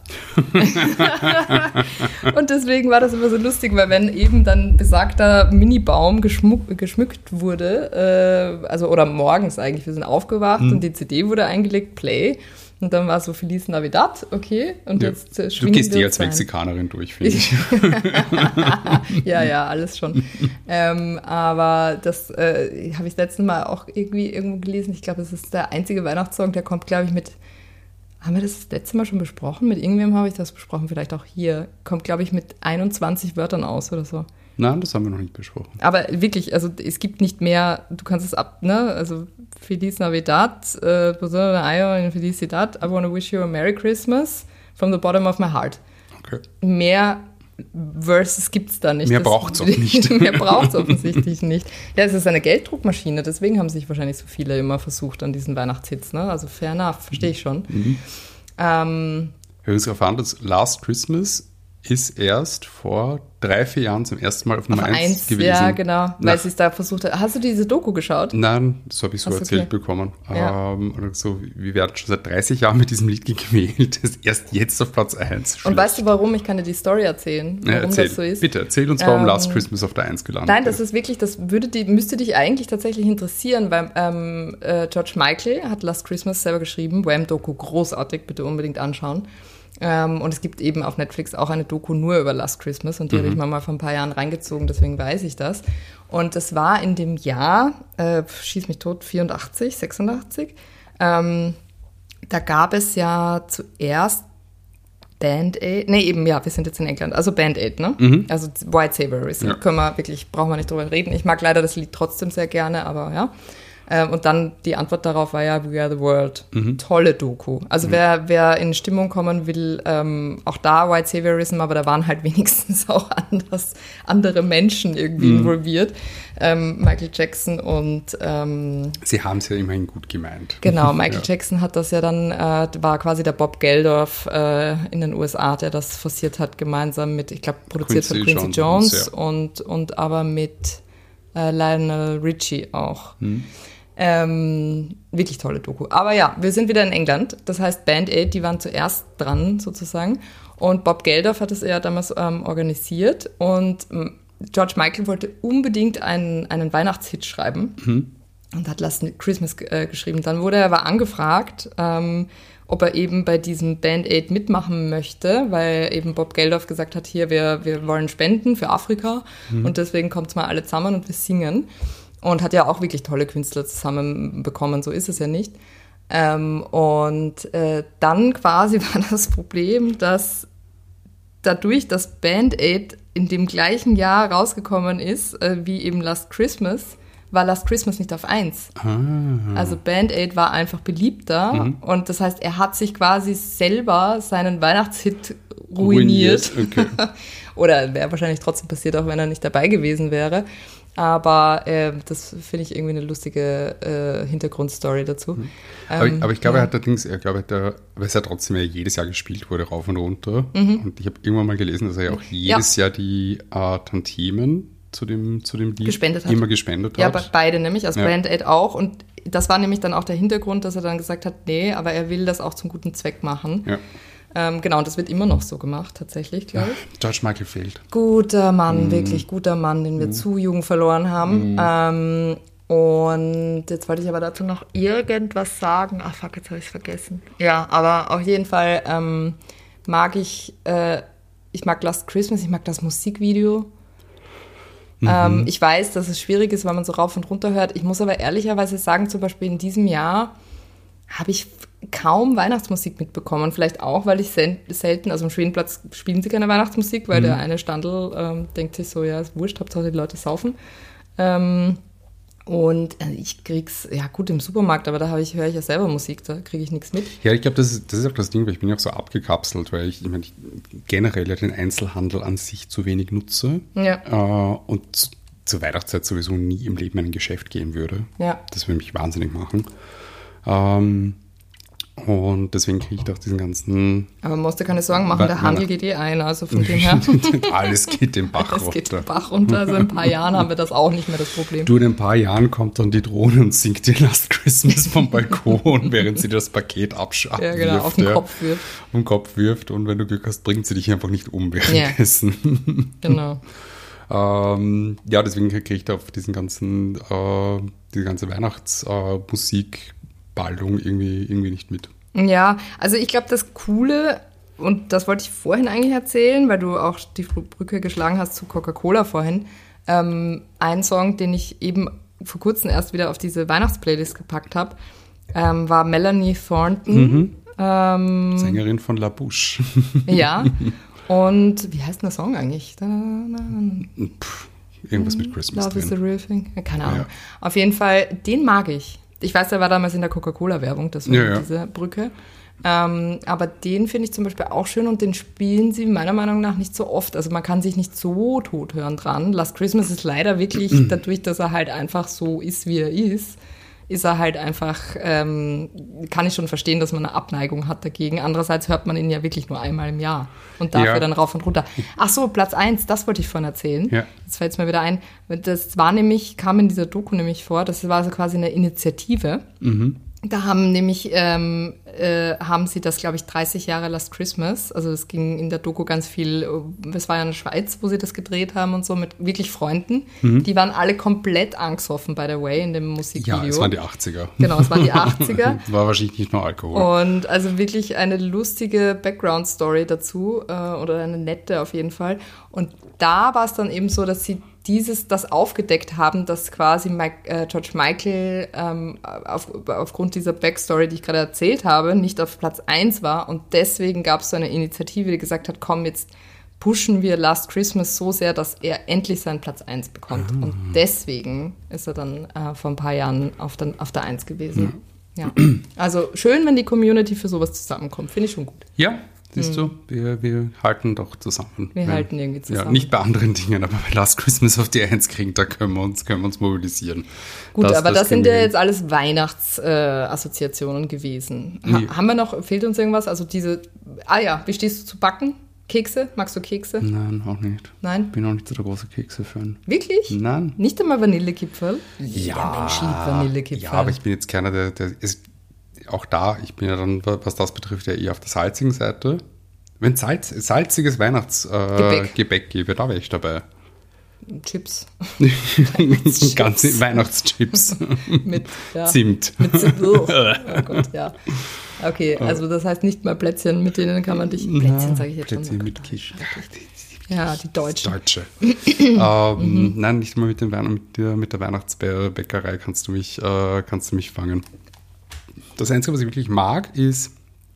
Und deswegen war das immer so lustig, weil wenn eben dann besagter Minibaum geschmückt wurde, oder morgens eigentlich, wir sind aufgewacht und die CD wurde eingelegt, Play. Und dann war so Feliz Navidad, okay. Und ja. jetzt schwingen du gehst die als Mexikanerin durch, finde ich. ja, alles schon. Aber das habe ich letztes Mal auch irgendwo gelesen. Ich glaube, es ist der einzige Weihnachtssong, der kommt, glaube ich, haben wir das letzte Mal schon besprochen? Mit irgendwem habe ich das besprochen, vielleicht auch hier. Kommt, glaube ich, mit 21 Wörtern aus oder so. Nein, das haben wir noch nicht besprochen. Aber wirklich, also es gibt nicht mehr, du kannst es also Feliz Navidad, Felicidad, I wanna wish you a Merry Christmas from the bottom of my heart. Okay. Mehr Verses gibt es da nicht. Mehr braucht es auch nicht. Mehr braucht es offensichtlich nicht. Ja, es ist eine Gelddruckmaschine, deswegen haben sich wahrscheinlich so viele immer versucht an diesen Weihnachtshits. Ne? Also fair enough, verstehe ich schon. Übrigens erfahren, dass Last Christmas ist erst vor 3-4 Jahren zum ersten Mal auf Nummer 1 gewesen. Ja, genau, weil sie es da versucht hat. Hast du diese Doku geschaut? Nein, das habe ich so erzählt bekommen. Ja. Oder so, wir werden schon seit 30 Jahren mit diesem Lied gequält. Das ist erst jetzt auf Platz 1. Und weißt du, warum? Ich kann dir die Story erzählen, warum das so ist. Bitte, erzähl uns, warum Last Christmas auf der 1 gelandet ist. Nein, das ist wirklich, müsste dich eigentlich tatsächlich interessieren, weil George Michael hat Last Christmas selber geschrieben. Wham-Doku, großartig, bitte unbedingt anschauen. Und es gibt eben auf Netflix auch eine Doku nur über Last Christmas und die habe ich mir mal vor ein paar Jahren reingezogen, deswegen weiß ich das. Und das war in dem Jahr, schieß mich tot, 84, 86, da gab es ja zuerst Band-Aid, wir sind jetzt in England, also Band-Aid, ne? Also White Saviorism, brauchen wir nicht drüber reden. Ich mag leider das Lied trotzdem sehr gerne, aber ja. Und dann die Antwort darauf war ja We Are the World. Tolle Doku. Also wer in Stimmung kommen will, auch da White Saviorism, aber da waren halt wenigstens auch andere Menschen irgendwie involviert. Michael Jackson und Sie haben es ja immerhin gut gemeint. Genau, Michael Jackson hat das ja dann, war quasi der Bob Geldof in den USA, der das forciert hat, gemeinsam mit, ich glaube, produziert von Quincy Jones und aber mit Lionel Richie auch. Wirklich tolle Doku. Aber ja, wir sind wieder in England. Das heißt, Band-Aid, die waren zuerst dran sozusagen. Und Bob Geldof hat es ja damals organisiert. Und George Michael wollte unbedingt einen Weihnachtshit schreiben und hat Last Christmas geschrieben. Dann wurde er aber angefragt, ob er eben bei diesem Band-Aid mitmachen möchte, weil eben Bob Geldof gesagt hat, hier, wir wollen spenden für Afrika und deswegen kommt's mal alle zusammen und wir singen. Und hat ja auch wirklich tolle Künstler zusammenbekommen, so ist es ja nicht. Dann quasi war das Problem, dass dadurch, dass Band-Aid in dem gleichen Jahr rausgekommen ist, wie eben Last Christmas, war Last Christmas nicht auf 1. Also Band-Aid war einfach beliebter und das heißt, er hat sich quasi selber seinen Weihnachtshit ruiniert. Okay. Oder wäre wahrscheinlich trotzdem passiert, auch wenn er nicht dabei gewesen wäre. Aber das finde ich irgendwie eine lustige Hintergrundstory dazu. Aber ich glaube, weil es ja trotzdem jedes Jahr gespielt wurde, rauf und runter. Und ich habe irgendwann mal gelesen, dass er ja auch jedes Jahr die Tantiemen zu dem Lied immer gespendet hat. Ja, aber beide nämlich, also Band-Aid auch. Und das war nämlich dann auch der Hintergrund, dass er dann gesagt hat, nee, aber er will das auch zum guten Zweck machen. Ja. Genau, und das wird immer noch so gemacht, tatsächlich, glaube ich. George Michael fehlt. Guter Mann, wirklich guter Mann, den wir zu jung verloren haben. Und jetzt wollte ich aber dazu noch irgendwas sagen. Ach fuck, jetzt habe ich es vergessen. Ja, aber auf jeden Fall mag ich mag Last Christmas, ich mag das Musikvideo. Ich weiß, dass es schwierig ist, weil man so rauf und runter hört. Ich muss aber ehrlicherweise sagen, zum Beispiel in diesem Jahr habe ich kaum Weihnachtsmusik mitbekommen. Vielleicht auch, weil ich selten, also am Schwedenplatz spielen sie keine Weihnachtsmusik, weil der eine Standl denkt sich so, ja, ist wurscht, Hauptsache die Leute saufen. Und ich krieg's, ja gut, im Supermarkt, aber da höre ich ja selber Musik, da kriege ich nichts mit. Ja, ich glaube, das ist auch das Ding, weil ich bin ja auch so abgekapselt, weil ich generell ja den Einzelhandel an sich zu wenig nutze. Ja. Und zur Weihnachtszeit sowieso nie im Leben in ein Geschäft gehen würde. Ja. Das würde mich wahnsinnig machen. Und deswegen kriege ich doch diesen ganzen... Aber musst du keine Sorgen machen, der Handel geht ein, also von dem her. Alles geht den Bach runter. Alles geht den Bach runter, also in ein paar Jahren haben wir das auch nicht mehr das Problem. Du, in ein paar Jahren kommt dann die Drohne und singt dir Last Christmas vom Balkon, während sie das Paket abschafft. Ja, genau, auf den Kopf wirft. Auf den Kopf wirft und wenn du Glück hast, bringt sie dich einfach nicht um währenddessen. Genau. Ja, deswegen kriege ich da auf diese ganze Weihnachtsmusikballung irgendwie nicht mit. Ja, also ich glaube, das Coole, und das wollte ich vorhin eigentlich erzählen, weil du auch die Brücke geschlagen hast zu Coca-Cola vorhin, ein Song, den ich eben vor kurzem erst wieder auf diese Weihnachtsplaylist gepackt habe, war Melanie Thornton. Sängerin von La Bouche. Ja, und wie heißt denn der Song eigentlich? Irgendwas mit Christmas Love is the drin. real thing. Keine Ahnung. Ja. Auf jeden Fall, den mag ich. Ich weiß, der war damals in der Coca-Cola-Werbung, deswegen diese Brücke. Aber den finde ich zum Beispiel auch schön und den spielen sie meiner Meinung nach nicht so oft. Also man kann sich nicht so tot hören dran. Last Christmas ist leider wirklich, dadurch, dass er halt einfach so ist, wie er ist er halt einfach, kann ich schon verstehen, dass man eine Abneigung hat dagegen. Andererseits hört man ihn ja wirklich nur einmal im Jahr und dafür dann rauf und runter. Ach so, Platz 1, das wollte ich vorhin erzählen. Ja. Jetzt fällt es mir wieder ein. Das war nämlich, kam in dieser Doku nämlich vor, das war so quasi eine Initiative. Da haben nämlich, haben sie das, glaube ich, 30 Jahre Last Christmas, also es ging in der Doku ganz viel, es war ja in der Schweiz, wo sie das gedreht haben und so, mit wirklich Freunden. Die waren alle komplett angesoffen, by the way, in dem Musikvideo. Ja, es waren die 80er. Genau, es waren die 80er. War wahrscheinlich nicht nur Alkohol. Und also wirklich eine lustige Background-Story dazu, oder eine nette auf jeden Fall. Und da war es dann eben so, dass sie das aufgedeckt haben, dass quasi George Michael aufgrund dieser Backstory, die ich gerade erzählt habe, nicht auf Platz 1 war. Und deswegen gab es so eine Initiative, die gesagt hat, komm, jetzt pushen wir Last Christmas so sehr, dass er endlich seinen Platz 1 bekommt. Und deswegen ist er dann vor ein paar Jahren auf der 1 gewesen. Ja. Also schön, wenn die Community für sowas zusammenkommt. Finde ich schon gut. Ja. Siehst du, wir halten doch zusammen. Wir halten irgendwie zusammen. Ja, nicht bei anderen Dingen, aber bei Last Christmas auf die 1 kriegen, da können wir uns mobilisieren. Gut, aber das sind ja jetzt alles Weihnachtsassoziationen gewesen. Haben wir noch, fehlt uns irgendwas? Also wie stehst du zu Backen? Kekse? Magst du Kekse? Nein, auch nicht. Nein? Ich bin auch nicht so der große Kekse-Fan. Wirklich? Nein. Nicht einmal Vanillekipferl? Ja, Mensch liebt Vanillekipferl. Ja, aber ich bin jetzt keiner, der ist auch da, ich bin ja dann, was das betrifft, ja eher auf der salzigen Seite. Wenn es salziges Weihnachtsgebäck gäbe, da wäre ich dabei. Chips. Ganze Weihnachtschips. Mit Zimt. Mit Zimt. Oh Gott, ja. Okay, also das heißt nicht mal Plätzchen, mit denen kann man dich... Plätzchen sage ich jetzt Plätzchen schon. mit Kisch. Ja, die Deutschen. Deutsche. Nein, nicht mal mit der Weihnachtsbäckerei kannst du mich fangen. Das Einzige, was ich wirklich mag, ist,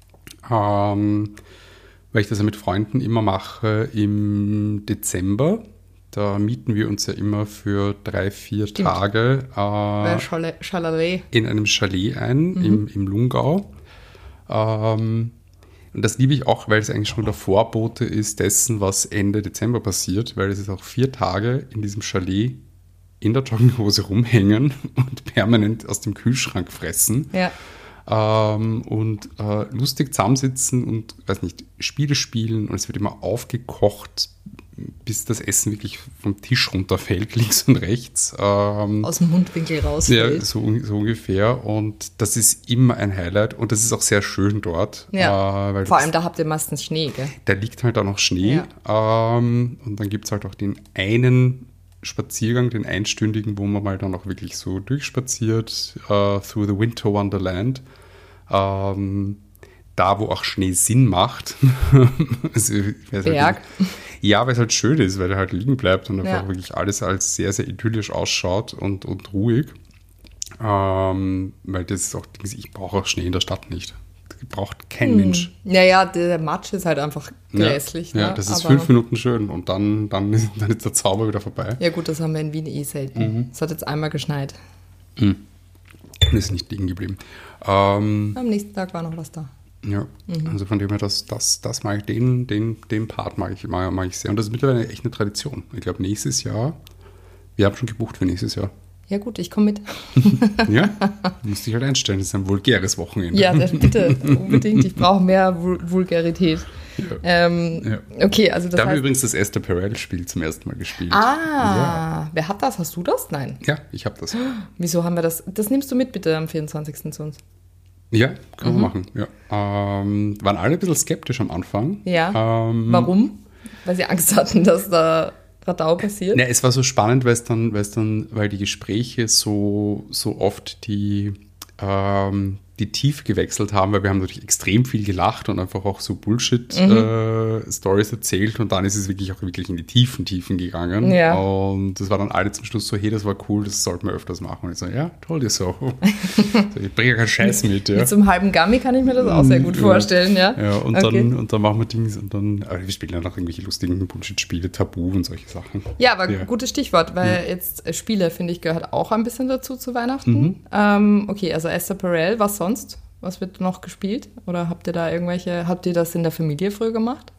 weil ich das ja mit Freunden immer mache, im Dezember, da mieten wir uns ja immer für 3-4 Tage in einem Chalet ein, im Lungau. Und das liebe ich auch, weil es eigentlich schon der Vorbote ist dessen, was Ende Dezember passiert, weil es ist auch 4 Tage in diesem Chalet in der Jogginghose rumhängen und permanent aus dem Kühlschrank fressen. Ja. Und lustig zusammensitzen und, weiß nicht, Spiele spielen und es wird immer aufgekocht, bis das Essen wirklich vom Tisch runterfällt, links und rechts. Aus dem Mundwinkel rausfällt. Ja, so ungefähr. Und das ist immer ein Highlight und das ist auch sehr schön dort. Ja, weil vor allem da habt ihr meistens Schnee, gell? Da liegt halt auch noch Schnee. Ja. Und dann gibt es halt auch den einen Spaziergang, den einstündigen, wo man mal dann auch wirklich so durchspaziert, through the Winter Wonderland. Da, wo auch Schnee Sinn macht. Also, Berg. Ja, weil es halt schön ist, weil er halt liegen bleibt und einfach wirklich alles als sehr, sehr idyllisch ausschaut und ruhig. Weil das ist auch, ich brauche auch Schnee in der Stadt nicht. Braucht kein Mensch. Ja, der Matsch ist halt einfach grässlich. Ja, das ist 5 Minuten schön und dann ist der Zauber wieder vorbei. Ja gut, das haben wir in Wien selten. Es hat jetzt einmal geschneit. Und ist nicht liegen geblieben. Am nächsten Tag war noch was da. Ja, also von dem her, das mag ich, den Part mag ich sehr. Und das ist mittlerweile echt eine Tradition. Ich glaube, nächstes Jahr, wir haben schon gebucht für nächstes Jahr. Ja gut, ich komme mit. Ja, musst dich halt einstellen. Das ist ein vulgäres Wochenende. Ja, bitte, unbedingt. Ich brauche mehr Vulgarität. Ja. Okay, also das Da haben wir heißt... übrigens das Esther Perel-Spiel zum ersten Mal gespielt. Wer hat das? Hast du das? Nein. Ja, ich habe das. Wieso haben wir das? Das nimmst du mit bitte am 24. zu uns. Ja, können wir machen. Ja. Waren alle ein bisschen skeptisch am Anfang. Ja, warum? Weil sie Angst hatten, dass da Radau passiert? Ja, es war so spannend, weil die Gespräche so oft die Tiefe gewechselt haben, weil wir haben natürlich extrem viel gelacht und einfach auch so Bullshit-Stories erzählt und dann ist es wirklich in die Tiefen gegangen. Ja. Und das war dann alle zum Schluss so, hey, das war cool, das sollten wir öfters machen. Und ich so, ja, toll, das so. Ich bringe ja keinen Scheiß mit. Ja. Mit so einem halben Gummi kann ich mir das auch sehr gut vorstellen, ja. Ja, und, okay. dann machen wir Dings und dann, aber wir spielen ja noch irgendwelche lustigen Bullshit-Spiele, Tabu und solche Sachen. Ja, aber gutes Stichwort, weil jetzt Spiele, finde ich, gehört auch ein bisschen dazu zu Weihnachten. Okay, also Esther Perel, was sonst? Was wird noch gespielt? Oder habt ihr das in der Familie früher gemacht?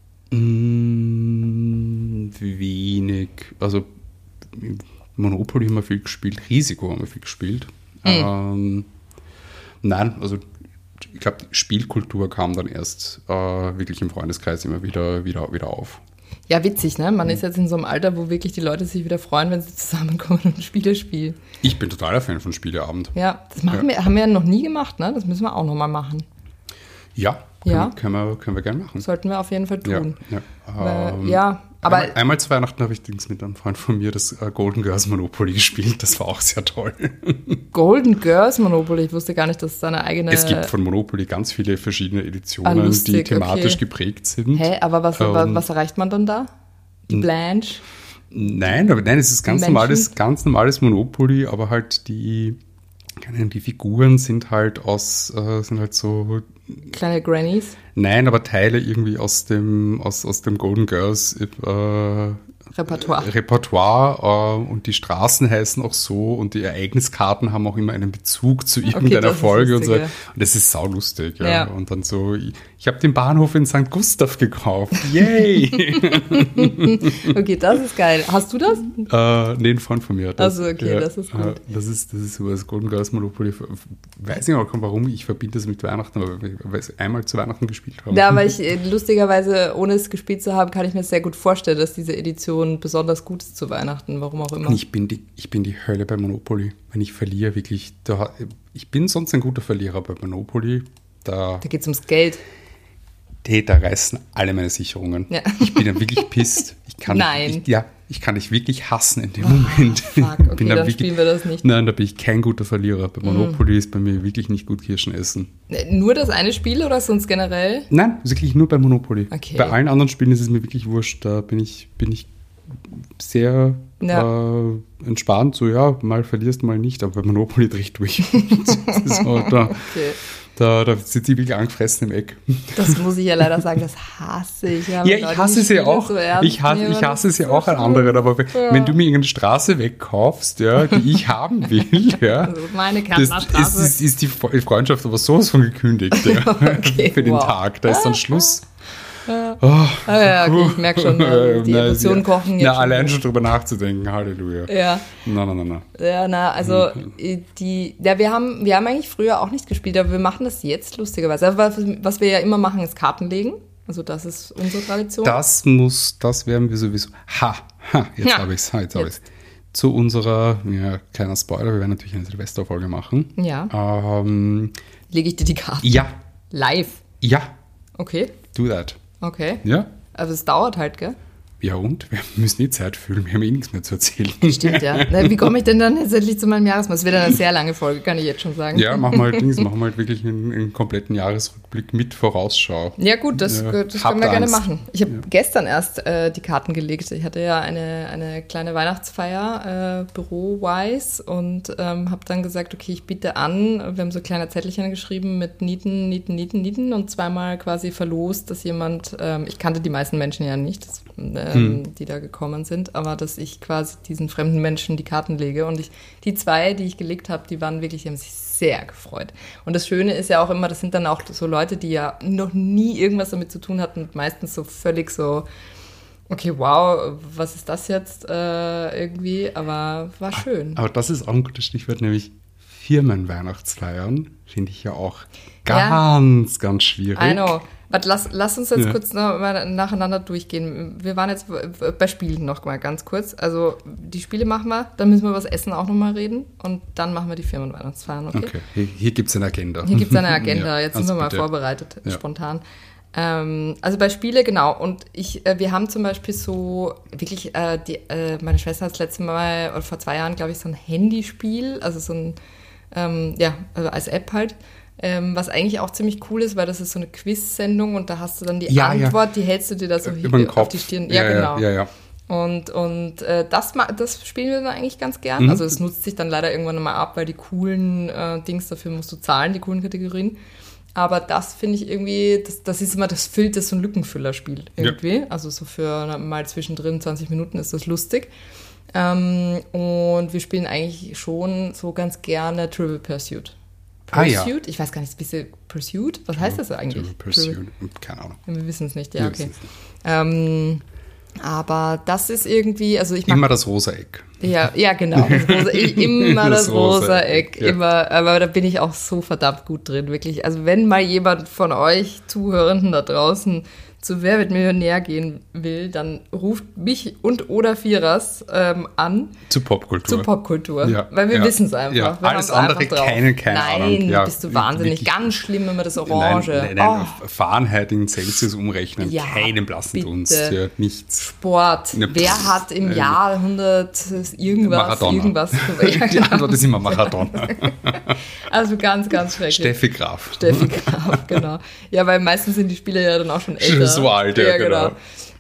Wenig. Also Monopoly haben wir viel gespielt, Risiko haben wir viel gespielt. Nein, also ich glaube, die Spielkultur kam dann erst wirklich im Freundeskreis immer wieder auf. Ja, witzig, ne? Man ist jetzt in so einem Alter, wo wirklich die Leute sich wieder freuen, wenn sie zusammenkommen und Spiele spielen. Ich bin totaler Fan von Spieleabend. Ja, das haben wir noch nie gemacht, ne? Das müssen wir auch nochmal machen. Ja, können wir gerne machen. Sollten wir auf jeden Fall tun. Aber einmal zu Weihnachten habe ich mit einem Freund von mir das Golden Girls Monopoly gespielt. Das war auch sehr toll. Golden Girls Monopoly? Ich wusste gar nicht, dass es da eine eigene... Es gibt von Monopoly ganz viele verschiedene Editionen, die thematisch geprägt sind. Hä, aber was erreicht man dann da? Die Blanche? Nein, es ist ganz normales Monopoly, aber halt die Figuren sind halt so kleine Grannies? Nein, aber Teile irgendwie aus dem Golden Girls Repertoire und die Straßen heißen auch so und die Ereigniskarten haben auch immer einen Bezug zu irgendeiner Folge und so. Und das ist saulustig, ja. Und dann so, ich habe den Bahnhof in St. Gustav gekauft. Yay! Okay, das ist geil. Hast du das? Nee, ein Freund von mir. Also okay, das ist gut. Das ist so das Golden Girls Monopoly. Weiß nicht auch, warum ich verbinde das mit Weihnachten, aber weil wir es einmal zu Weihnachten gespielt haben. Ja, aber lustigerweise, ohne es gespielt zu haben, kann ich mir sehr gut vorstellen, dass diese Edition besonders gut ist zu Weihnachten, warum auch immer. Ich bin die Hölle bei Monopoly. Wenn ich verliere, wirklich, ich bin sonst ein guter Verlierer bei Monopoly. Da geht es ums Geld. Da reißen alle meine Sicherungen. Ja. Ich bin dann wirklich pisst. Ich kann dich wirklich hassen in dem Moment. Fuck, okay, dann spielen wir das nicht. Nein, da bin ich kein guter Verlierer. Bei Monopoly ist bei mir wirklich nicht gut Kirschen essen. Nur das eine Spiel oder sonst generell? Nein, wirklich nur bei Monopoly. Okay. Bei allen anderen Spielen ist es mir wirklich wurscht. Da bin ich sehr entspannt. So, ja, mal verlierst, mal nicht. Aber bei Monopoly drehe ich durch. Da sitze ich wirklich angefressen im Eck. Das muss ich ja leider sagen, das hasse ich. Ja, ich hasse es ja auch. Ich hasse es ja auch an anderen, aber wenn du mir irgendeine Straße wegkaufst, die ich haben will, also meine Kärntnerstraße. ist die Freundschaft aber sowas von gekündigt okay, für den Tag. Da ist dann Schluss. Okay, ich merke schon, die Emotionen kochen jetzt. Allein schon drüber nachzudenken, Halleluja. Ja. Na. Ja, also wir haben eigentlich früher auch nicht gespielt, aber wir machen das jetzt lustigerweise. Also, was wir ja immer machen, ist Karten legen. Also das ist unsere Tradition. Das werden wir sowieso. Jetzt habe ich es. Zu unserer, kleiner Spoiler, wir werden natürlich eine Silvesterfolge machen. Ja. Lege ich dir die Karten? Ja. Live? Ja. Okay. Do that. Okay. Ja. Also es dauert halt, gell? Ja und? Wir müssen Zeit füllen, wir haben nichts mehr zu erzählen. Stimmt, ja. Wie komme ich denn dann letztendlich zu meinem Jahresmal? Es wird eine sehr lange Folge, kann ich jetzt schon sagen. Ja, machen wir halt wirklich einen kompletten Jahresrückblick mit Vorausschau. Ja gut, das können wir gerne machen. Ich habe gestern erst die Karten gelegt. Ich hatte ja eine kleine Weihnachtsfeier, büro-wise, und habe dann gesagt, okay, ich biete an. Wir haben so kleine Zettelchen geschrieben mit Nieten und zweimal quasi verlost, dass jemand, ich kannte die meisten Menschen ja nicht, die da gekommen sind, aber dass ich quasi diesen fremden Menschen die Karten lege. Und die zwei, die ich gelegt habe, die haben sich sehr gefreut. Und das Schöne ist ja auch immer, das sind dann auch so Leute, die ja noch nie irgendwas damit zu tun hatten und meistens so völlig so Okay, wow, was ist das jetzt irgendwie? Aber war schön. Aber das ist auch ein gutes Stichwort, nämlich Firmenweihnachtsfeiern. Finde ich ja auch ganz schwierig. I know. Warte, lass uns jetzt kurz noch mal nacheinander durchgehen. Wir waren jetzt bei Spielen noch mal ganz kurz. Also die Spiele machen wir, dann müssen wir über das Essen auch noch mal reden und dann machen wir die Firmenweihnachtsfeiern, okay? Okay, hier gibt es eine Agenda. Hier gibt es eine Agenda, jetzt sind also wir mal bitte. vorbereitet, spontan. Also bei Spiele, genau. Und wir haben zum Beispiel so wirklich, meine Schwester hat das letzte Mal, oder vor 2 Jahren, glaube ich, so ein Handyspiel, also so ein, also als App halt, was eigentlich auch ziemlich cool ist, weil das ist so eine Quiz-Sendung und da hast du dann die Antwort, die hältst du dir da so über den Kopf auf die Stirn. Ja, genau. Ja. Und das spielen wir dann eigentlich ganz gern. Also es nutzt sich dann leider irgendwann mal ab, weil die coolen Dings, dafür musst du zahlen, die coolen Kategorien. Aber das finde ich irgendwie, das ist immer, das füllt das so ein Lückenfüllerspiel irgendwie. Ja. Also so für mal zwischendrin 20 Minuten ist das lustig. Und wir spielen eigentlich schon so ganz gerne Trivial Pursuit. Pursuit? Ich weiß gar nicht, Pursuit? Was heißt das eigentlich? Pursuit, keine Ahnung. Wir wissen es nicht, ja, okay. Aber das ist irgendwie, also ich mag... Immer das rosa Eck. Ja, genau. Immer das rosa Eck. Ja. Immer, aber da bin ich auch so verdammt gut drin, wirklich. Also wenn mal jemand von euch Zuhörenden da draußen zu Wer wird Millionär gehen will, dann ruft mich und oder Vierers an. Zu Popkultur. Ja, weil wir wissen es einfach. Ja. Wir Alles andere keine Ahnung. Nein, bist du wahnsinnig. Ganz schlimm immer das Orange. Nein, Fahrenheit in Celsius umrechnen. Ja, keinen blassen Dunst. Ja, nichts. Sport. Wer hat im Jahr 100 irgendwas? Die Antwort ist immer Maradona. Also ganz schrecklich. Steffi Graf, genau. Ja, weil meistens sind die Spiele ja dann auch schon älter. So alt, ja, genau.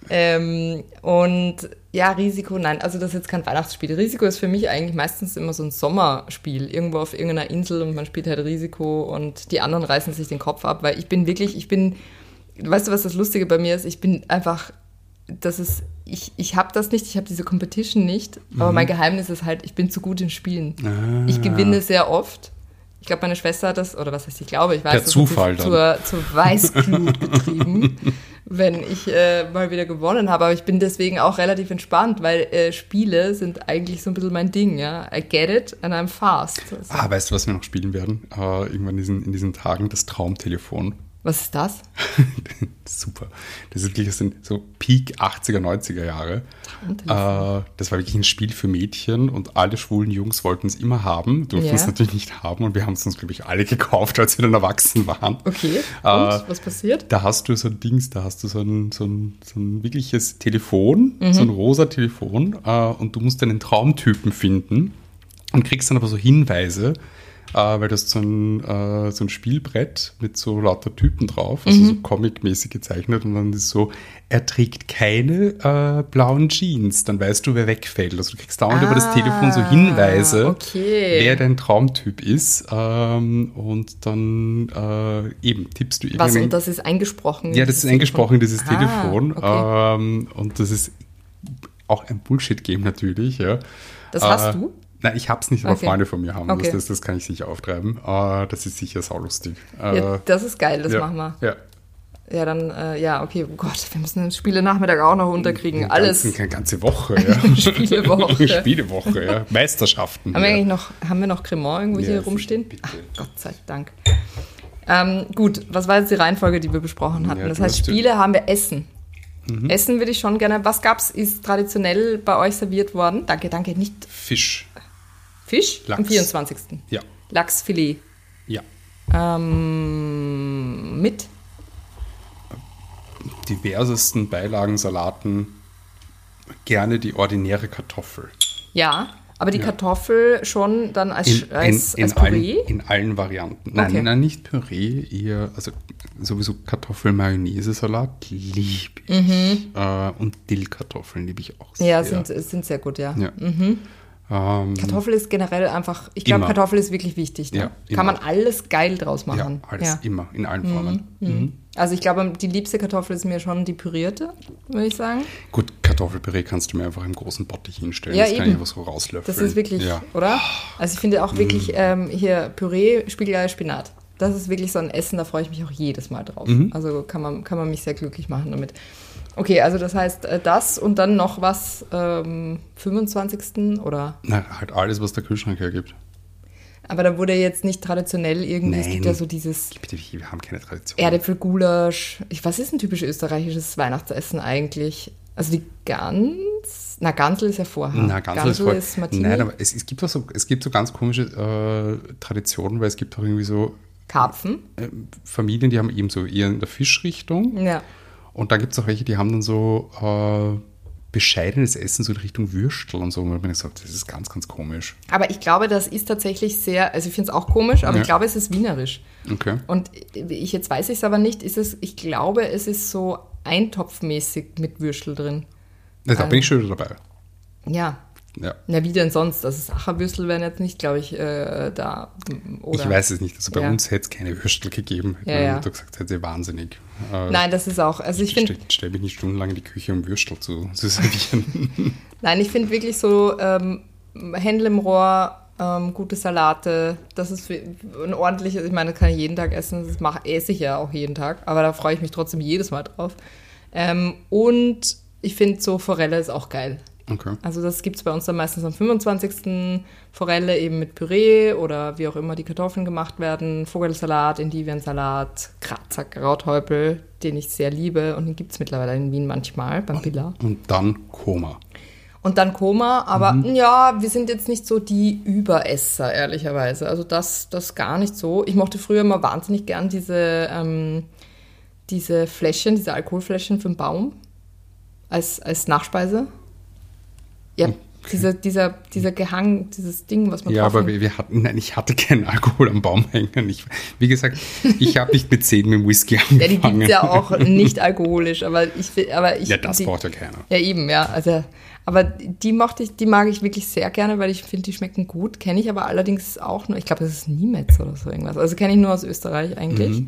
Und ja, Risiko, nein, also das ist jetzt kein Weihnachtsspiel. Risiko ist für mich eigentlich meistens immer so ein Sommerspiel, irgendwo auf irgendeiner Insel und man spielt halt Risiko und die anderen reißen sich den Kopf ab, weil ich bin, weißt du, was das Lustige bei mir ist? Ich bin einfach, ich habe das nicht, ich habe diese Competition nicht, aber mein Geheimnis ist halt, ich bin zu gut in Spielen. Ich gewinne sehr oft. Ich glaube, meine Schwester hat das, oder was heißt ich glaube, ich weiß, per Zufall zur Weißglut getrieben, wenn ich mal wieder gewonnen habe. Aber ich bin deswegen auch relativ entspannt, weil Spiele sind eigentlich so ein bisschen mein Ding, ja. I get it and I'm fast. Also. Weißt du, was wir noch spielen werden? Irgendwann in diesen Tagen, das Traumtelefon. Was ist das? Super. Das ist wirklich so Peak 80er, 90er Jahre. Das war wirklich ein Spiel für Mädchen und alle schwulen Jungs wollten es immer haben, durften es natürlich nicht haben und wir haben es uns, glaube ich, alle gekauft, als wir dann erwachsen waren. Okay, und was passiert? Da hast du so ein wirkliches Telefon, so ein rosa Telefon und du musst einen Traumtypen finden und kriegst dann aber so Hinweise, weil das so ein Spielbrett mit so lauter Typen drauf, also so comic-mäßig gezeichnet und dann ist so, er trägt keine blauen Jeans, dann weißt du, wer wegfällt. Also du kriegst dauernd über das Telefon so Hinweise, wer dein Traumtyp ist und dann eben tippst du irgendwie. Was, und das ist eingesprochen? Ja, das ist eingesprochen, dieses Telefon. Okay. Und das ist auch ein Bullshit-Game natürlich. Ja. Das hast du? Nein, ich hab's nicht, aber Freunde von mir haben das. Das kann ich sicher auftreiben. Das ist sicher saulustig. Ja, das ist geil, das machen wir. Ja. Ja, dann, okay, oh Gott, wir müssen den Spiele-Nachmittag auch noch unterkriegen. Alles. Eine ganze Woche, ja. Spielewoche, ja. Meisterschaften. Haben wir noch Cremant irgendwo hier rumstehen? Bitte. Ach, Gott sei Dank. Gut, was war jetzt die Reihenfolge, die wir besprochen hatten? Das heißt, Spiele haben wir Essen. Essen würde ich schon gerne. Was ist traditionell bei euch serviert worden? Danke, nicht. Fisch? Lachs. Am 24. Ja. Lachsfilet. Ja. Mit? Diversesten Beilagen, Salaten. Gerne die ordinäre Kartoffel. Ja, aber die Kartoffel schon dann als Püree? In allen Varianten. Nein, nicht Püree, eher, also sowieso Kartoffel-Mayonnaise-Salat liebe ich. Und Dillkartoffeln liebe ich auch sehr. Ja, sind sehr gut, ja. Kartoffel ist generell einfach, ich glaube, Kartoffel ist wirklich wichtig. Ne? Ja, kann man alles geil draus machen. Ja, alles immer, in allen Formen. Also ich glaube, die liebste Kartoffel ist mir schon die pürierte, würde ich sagen. Gut, Kartoffelpüree kannst du mir einfach im großen Bottich hinstellen. Ja, das kann ich einfach so rauslöffeln. Das ist wirklich, oder? Also ich finde auch wirklich hier Püree, Spiegelei, Spinat. Das ist wirklich so ein Essen, da freue ich mich auch jedes Mal drauf. Also kann man mich sehr glücklich machen damit. Okay, also das heißt das und dann noch was 25. oder? Na, halt alles, was der Kühlschrank hergibt. Aber da wurde jetzt nicht traditionell irgendwie, es gibt ja so dieses Bitte, wir haben keine Tradition. Erdäpfelgulasch. Was ist ein typisch österreichisches Weihnachtsessen eigentlich? Also die Gans? Na, Gansel ist ja vorher. Na, Gansel ist Martini. Nein, aber es gibt so ganz komische Traditionen, weil es gibt auch irgendwie so Karpfen. Familien, die haben eben so eher in der Fischrichtung. Ja. Und da gibt es auch welche, die haben dann so bescheidenes Essen so in Richtung Würstel und so. Und man sagt, das ist ganz, ganz komisch. Aber ich glaube, das ist tatsächlich sehr, also ich finde es auch komisch, aber ich glaube, es ist wienerisch. Okay. Und jetzt weiß ich es aber nicht, ich glaube, es ist so eintopfmäßig mit Würstel drin. Da bin ich schon dabei. Ja. Na, wie denn sonst? Also Sacherwürstel wären jetzt nicht, glaube ich, da. Oder? Ich weiß es nicht. Also bei uns hätte es keine Würstel gegeben. Ja. Du gesagt, hätte sie wahnsinnig. Nein, das ist auch. Also ich finde. Stell mich nicht stundenlang in die Küche, um Würstel zu servieren. Nein, ich finde wirklich so Händel im Rohr, gute Salate, das ist ein ordentliches, ich meine, das kann ich jeden Tag essen, esse ich ja auch jeden Tag, aber da freue ich mich trotzdem jedes Mal drauf. Und ich finde so Forelle ist auch geil. Okay. Also das gibt es bei uns dann meistens am 25. Forelle eben mit Püree oder wie auch immer die Kartoffeln gemacht werden, Vogelsalat, Endiviensalat, Grazer Krauthäupel, den ich sehr liebe und den gibt es mittlerweile in Wien manchmal beim Billa. Und dann Koma. Und dann Koma, aber ja, wir sind jetzt nicht so die Überesser, ehrlicherweise. Also das gar nicht so. Ich mochte früher immer wahnsinnig gern diese Fläschchen, diese Alkoholfläschchen für den Baum als Nachspeise. Ja, okay. dieser Gehang, dieses Ding, was man aber ich hatte keinen Alkohol am Baum hängen. Wie gesagt, ich habe nicht mit 10 mit dem Whisky angefangen. Ja, die gibt es ja auch nicht alkoholisch, aber ich ja, das braucht ja keiner. Ja, eben, ja. Also, aber die mag ich wirklich sehr gerne, weil ich finde, die schmecken gut. Kenne ich aber allerdings auch nur, ich glaube, das ist Niemetz oder so irgendwas. Also kenne ich nur aus Österreich eigentlich.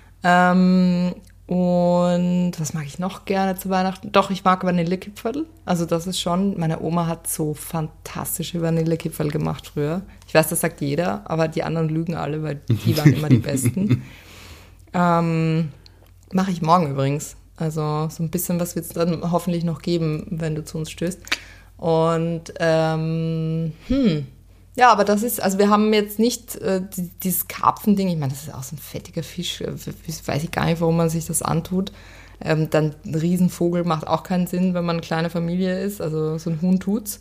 Und was mag ich noch gerne zu Weihnachten? Doch, ich mag Vanillekipferl. Also das ist schon, meine Oma hat so fantastische Vanillekipferl gemacht früher. Ich weiß, das sagt jeder, aber die anderen lügen alle, weil die waren immer die besten. Mache ich morgen übrigens. Also so ein bisschen was wird es dann hoffentlich noch geben, wenn du zu uns stößt. Und ja, aber das ist, also wir haben jetzt nicht dieses Karpfending, ich meine, das ist auch so ein fettiger Fisch, weiß ich gar nicht, warum man sich das antut. Dann ein Riesenvogel macht auch keinen Sinn, wenn man eine kleine Familie ist, also so ein Huhn tut's.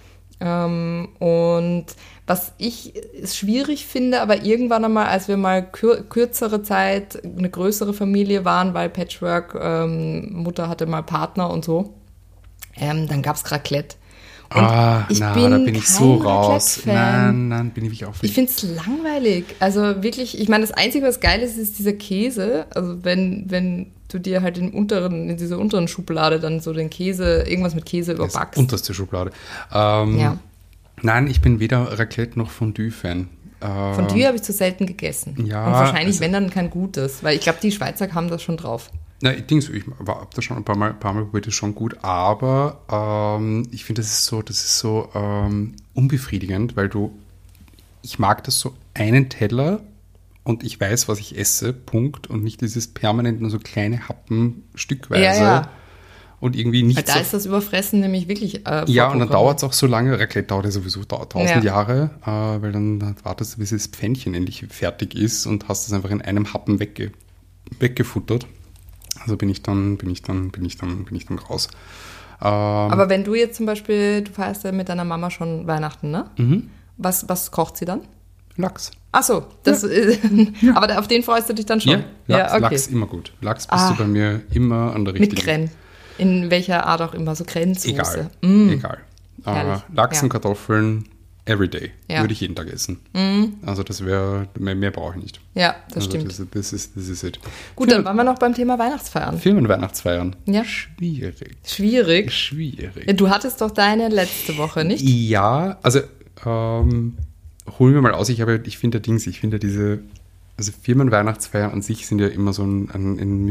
Und was ich schwierig finde, aber irgendwann einmal, als wir mal kürzere Zeit eine größere Familie waren, weil Patchwork, Mutter hatte mal Partner und so, dann gab's Raclette. Und da bin ich so raus. Nein, bin ich auch nicht. Ich finde es langweilig. Also wirklich, ich meine, das Einzige, was geil ist, ist dieser Käse. Also wenn du dir halt in dieser unteren Schublade dann so den Käse, irgendwas mit Käse überbackst. Das unterste Schublade. Ja. Nein, ich bin weder Raclette noch Fondue-Fan. Fondue habe ich zu selten gegessen. Ja, und wahrscheinlich, wenn dann kein gutes. Weil ich glaube, die Schweizer haben das schon drauf. Na, ich denke so, ich habe das schon ein paar Mal probiert, das ist schon gut, aber ich finde, das ist so unbefriedigend, weil ich mag das so einen Teller und ich weiß, was ich esse, Punkt, und nicht dieses permanent nur so kleine Happen stückweise. Ja. Und irgendwie nicht. Weil da ist das Überfressen nämlich wirklich. Ja, und dann dauert es auch so lange. Raclette dauert ja sowieso 1000 Jahre, weil dann wartest du, bis das Pfännchen endlich fertig ist und hast es einfach in einem Happen weggefuttert. Also bin ich dann raus. Aber wenn du jetzt zum Beispiel, du feierst ja mit deiner Mama schon Weihnachten, ne? Was kocht sie dann? Lachs. Ach so, aber auf den freust du dich dann schon? Ja, okay. Lachs immer gut. Lachs bist du bei mir immer an der richtigen. Mit Crème. In welcher Art auch immer, so Crème-Soße. Egal. Lachs und Kartoffeln, everyday. Würde ich jeden Tag essen. Also das wäre, mehr brauche ich nicht. Ja, das stimmt. Das ist it. Gut, dann waren wir noch beim Thema Weihnachtsfeiern. Firmenweihnachtsfeiern. Ja. Schwierig? Ja, du hattest doch deine letzte Woche, nicht? Ja, also holen wir mal aus. Ich finde diese, also Firmenweihnachtsfeiern an sich sind ja immer so ein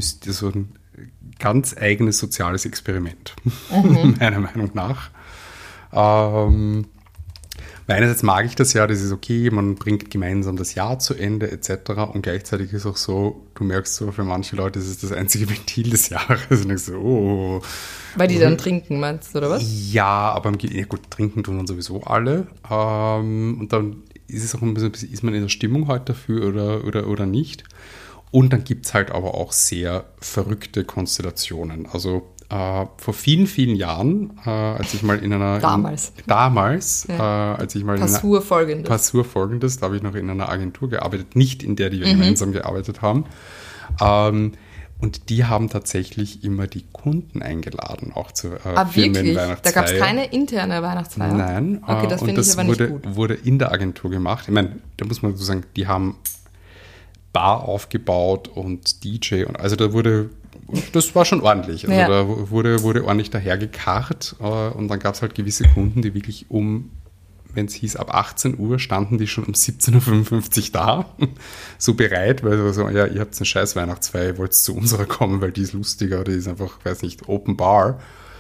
ganz eigenes soziales Experiment, meiner Meinung nach. Weil einerseits mag ich das ja, das ist okay, man bringt gemeinsam das Jahr zu Ende etc. Und gleichzeitig ist auch so, du merkst so, für manche Leute ist es das einzige Ventil des Jahres. Und ich so, oh. Weil die dann trinken, meinst du, oder was? Ja, aber ja gut, trinken tun dann sowieso alle. Und dann ist es auch ein bisschen, ist man in der Stimmung heute dafür oder nicht. Und dann gibt es halt aber auch sehr verrückte Konstellationen. Also vor vielen, vielen Jahren, als ich mal in einer... Damals, als ich mal Passur Folgendes. Passur Folgendes, da habe ich noch in einer Agentur gearbeitet, nicht in der, die wir gemeinsam gearbeitet haben. Und die haben tatsächlich immer die Kunden eingeladen, auch zu Firmenweihnachtsfeier. Da gab es keine interne Weihnachtsfeier? Nein. Okay, das finde ich aber nicht gut. Wurde in der Agentur gemacht. Ich meine, da muss man so sagen, die haben Bar aufgebaut und DJ. Und also das war schon ordentlich. Also da wurde ordentlich dahergekarrt. Und dann gab es halt gewisse Kunden, die wirklich wenn es hieß, ab 18 Uhr standen die schon um 17.55 Uhr da, so bereit, weil so, ja, ihr habt eine scheiß Weihnachtsfeier, ihr wollt zu unserer kommen, weil die ist lustiger, die ist einfach, weiß nicht, Open Bar.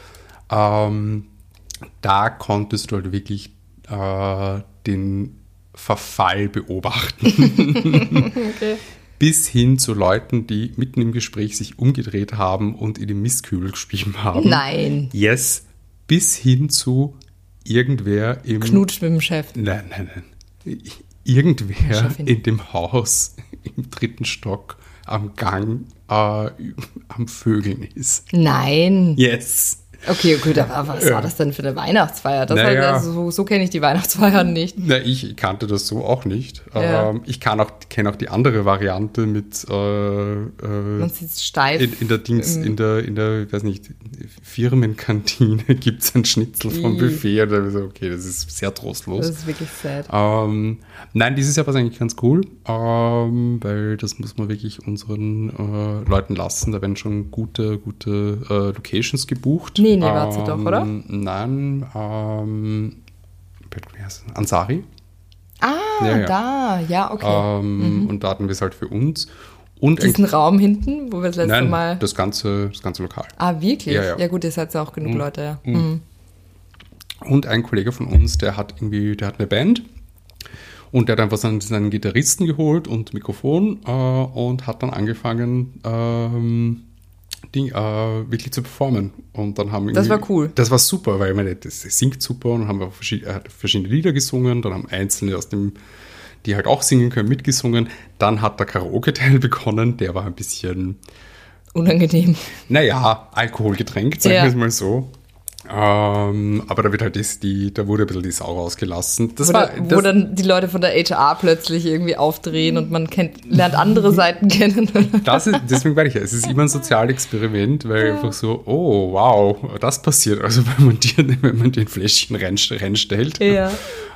Da konntest du halt wirklich den Verfall beobachten. Okay. Bis hin zu Leuten, die mitten im Gespräch sich umgedreht haben und in den Mistkübel gespielt haben. Nein. Yes. Bis hin zu irgendwer im... Knutscht mit dem Chef. Nein. Irgendwer in dem Haus im 3. Stock am Gang am Vögeln ist. Nein. Yes. Okay, gut, aber was war das denn für eine Weihnachtsfeier? So kenne ich die Weihnachtsfeiern nicht. Na, ich kannte das so auch nicht. Ja. Ich kenne auch die andere Variante mit man sitzt steif. In der, weiß nicht, Firmenkantine gibt es ein Schnitzel vom Buffet. Oder so. Okay, das ist sehr trostlos. Das ist wirklich sad. Nein, dieses Jahr war es eigentlich ganz cool, weil das muss man wirklich unseren Leuten lassen. Da werden schon gute Locations gebucht. Nee, war sie doch, oder? Nein, Ansari. Okay. Und da hatten wir es halt für uns. Und diesen Raum hinten, wo wir das letzte Mal... das ganze Lokal. Ah, wirklich? Ja. Ja gut, ihr seid ja auch genug Leute, ja. Und ein Kollege von uns, der hat eine Band und der hat einfach seinen Gitarristen geholt und Mikrofon und hat dann angefangen, wirklich zu performen. Und dann haben das war cool. Das war super, weil ich meine, das singt super und haben verschiedene Lieder gesungen, dann haben Einzelne die halt auch singen können, mitgesungen. Dann hat der Karaoke-Teil begonnen, der war ein bisschen unangenehm. Naja, alkoholgetränkt, sagen wir es mal so. Aber da wird halt da wurde ein bisschen die Sau rausgelassen. Wo dann die Leute von der HR plötzlich irgendwie aufdrehen und man lernt andere Seiten kennen. Deswegen meine ich ja, es ist immer ein Sozialexperiment, weil einfach so, oh wow, das passiert, also wenn man dir ein Fläschchen reinstellt. Ja.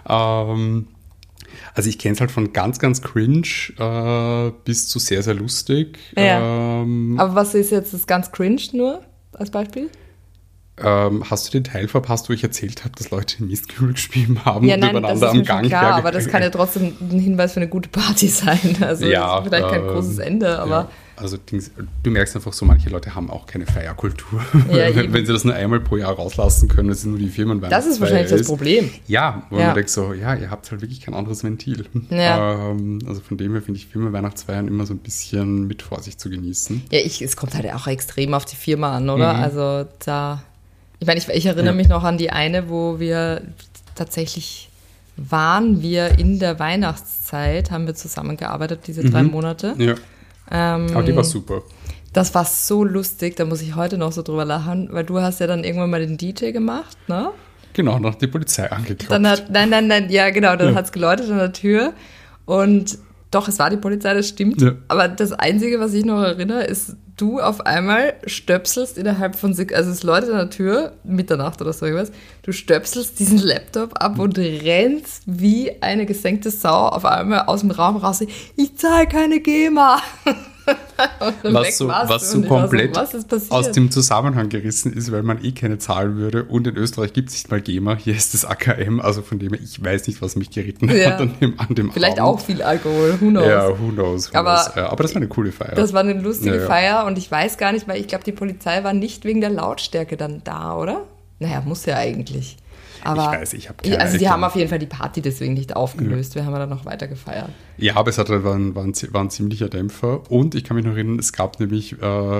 Also ich kenne es halt von ganz, ganz cringe bis zu sehr, sehr lustig. Ja. Aber was ist jetzt das ganz cringe nur als Beispiel? Hast du den Teil verpasst, wo ich erzählt habe, dass Leute Mistkübel gespielt haben und übereinander am Gang? Klar, aber das kann ja trotzdem ein Hinweis für eine gute Party sein. Also das ist vielleicht kein großes Ende, aber... Ja. Also du merkst einfach so, manche Leute haben auch keine Feierkultur. Ja, wenn sie das nur einmal pro Jahr rauslassen können, das sind nur die Firmenweihnachtsfeier. Das ist wahrscheinlich das Problem. Ja, wo man denkt so, ja, ihr habt halt wirklich kein anderes Ventil. Ja. Also von dem her finde ich Firmenweihnachtsfeiern immer so ein bisschen mit Vorsicht zu genießen. Ja, es kommt halt auch extrem auf die Firma an, oder? Also da... Ich erinnere mich noch an die eine, wo wir tatsächlich in der Weihnachtszeit, haben wir zusammengearbeitet, diese 3 Monate. Ja. Aber die war super. Das war so lustig, da muss ich heute noch so drüber lachen, weil du hast ja dann irgendwann mal den DJ gemacht, ne? Genau, dann hat die Polizei angeklopft. Dann hat es geläutet an der Tür und doch, es war die Polizei, das stimmt. Ja. Aber das Einzige, was ich noch erinnere, ist, du auf einmal stöpselst innerhalb von also es läutet an der Tür, Mitternacht oder so irgendwas, du stöpselst diesen Laptop ab und rennst wie eine gesenkte Sau auf einmal aus dem Raum raus. Ich zahle keine GEMA. Was so komplett aus dem Zusammenhang gerissen ist, weil man keine zahlen würde. Und in Österreich gibt es nicht mal GEMA, hier ist das AKM, also von dem her, ich weiß nicht, was mich geritten hat an dem Vielleicht Abend. Auch viel Alkohol, who knows. Ja, who knows. Aber das war eine coole Feier. Das war eine lustige Feier und ich weiß gar nicht, weil ich glaube, die Polizei war nicht wegen der Lautstärke dann da, oder? Naja, muss ja eigentlich. Aber ich weiß, ich habe keine. Also die haben auf jeden Fall die Party deswegen nicht aufgelöst. Wir haben dann noch weiter gefeiert. Ja, aber es war ein ziemlicher Dämpfer. Und ich kann mich noch erinnern, es gab nämlich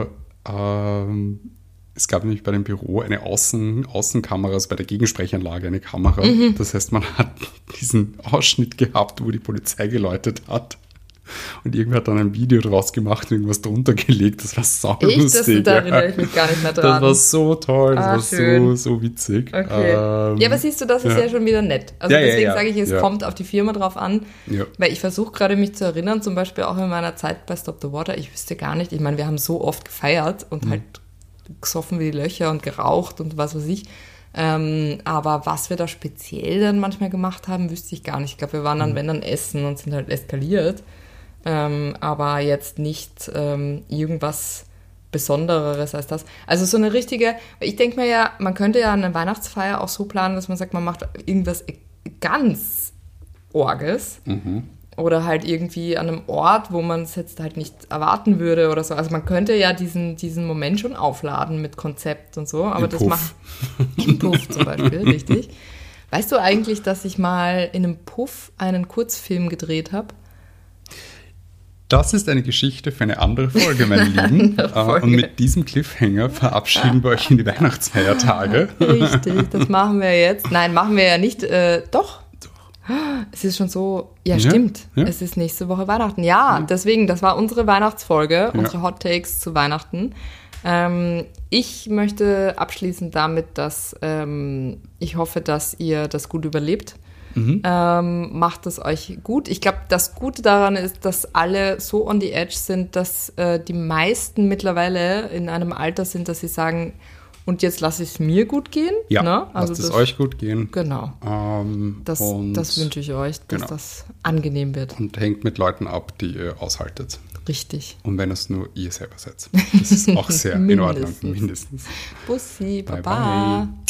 bei dem Büro eine Außenkamera, also bei der Gegensprechanlage eine Kamera. Das heißt, man hat diesen Ausschnitt gehabt, wo die Polizei geläutet hat. Und irgendwer hat dann ein Video draus gemacht und irgendwas drunter gelegt. Das war saulustig. Da erinnere ich mich gar nicht mehr dran. Das war so toll, das war so witzig. Okay. Ja, aber siehst du, das ist ja schon wieder nett. Also deswegen sage ich, es kommt auf die Firma drauf an. Ja. Weil ich versuche gerade mich zu erinnern, zum Beispiel auch in meiner Zeit bei Stop the Water, ich wüsste gar nicht, ich meine, wir haben so oft gefeiert und halt gesoffen wie die Löcher und geraucht und was weiß ich. Aber was wir da speziell dann manchmal gemacht haben, wüsste ich gar nicht. Ich glaube, wir waren dann, wenn dann essen und sind halt eskaliert. Aber jetzt nicht irgendwas Besondereres als das. Also so eine richtige, ich denke mir ja, man könnte ja eine Weihnachtsfeier auch so planen, dass man sagt, man macht irgendwas ganz Orges. Oder halt irgendwie an einem Ort, wo man es jetzt halt nicht erwarten würde oder so. Also man könnte ja diesen Moment schon aufladen mit Konzept und so. Aber das macht im Puff zum Beispiel, richtig. Weißt du eigentlich, dass ich mal in einem Puff einen Kurzfilm gedreht habe? Das ist eine Geschichte für eine andere Folge, meine Lieben. Und mit diesem Cliffhanger verabschieden wir euch in die Weihnachtsfeiertage. Richtig, das machen wir jetzt. Nein, machen wir ja nicht. Doch. Es ist schon so, ja stimmt, es ist nächste Woche Weihnachten. Ja, deswegen, das war unsere Weihnachtsfolge, unsere Hot Takes zu Weihnachten. Ich möchte abschließen damit, dass ich hoffe, dass ihr das gut überlebt. Macht es euch gut. Ich glaube, das Gute daran ist, dass alle so on the edge sind, dass die meisten mittlerweile in einem Alter sind, dass sie sagen, und jetzt lasse ich es mir gut gehen. Ja, ne? Also lasst es euch gut gehen. Genau. Das wünsche ich euch, dass das angenehm wird. Und hängt mit Leuten ab, die ihr aushaltet. Richtig. Und wenn es nur ihr selber seid. Das ist auch sehr in Ordnung, mindestens. Bussi, Bye, Baba. bye.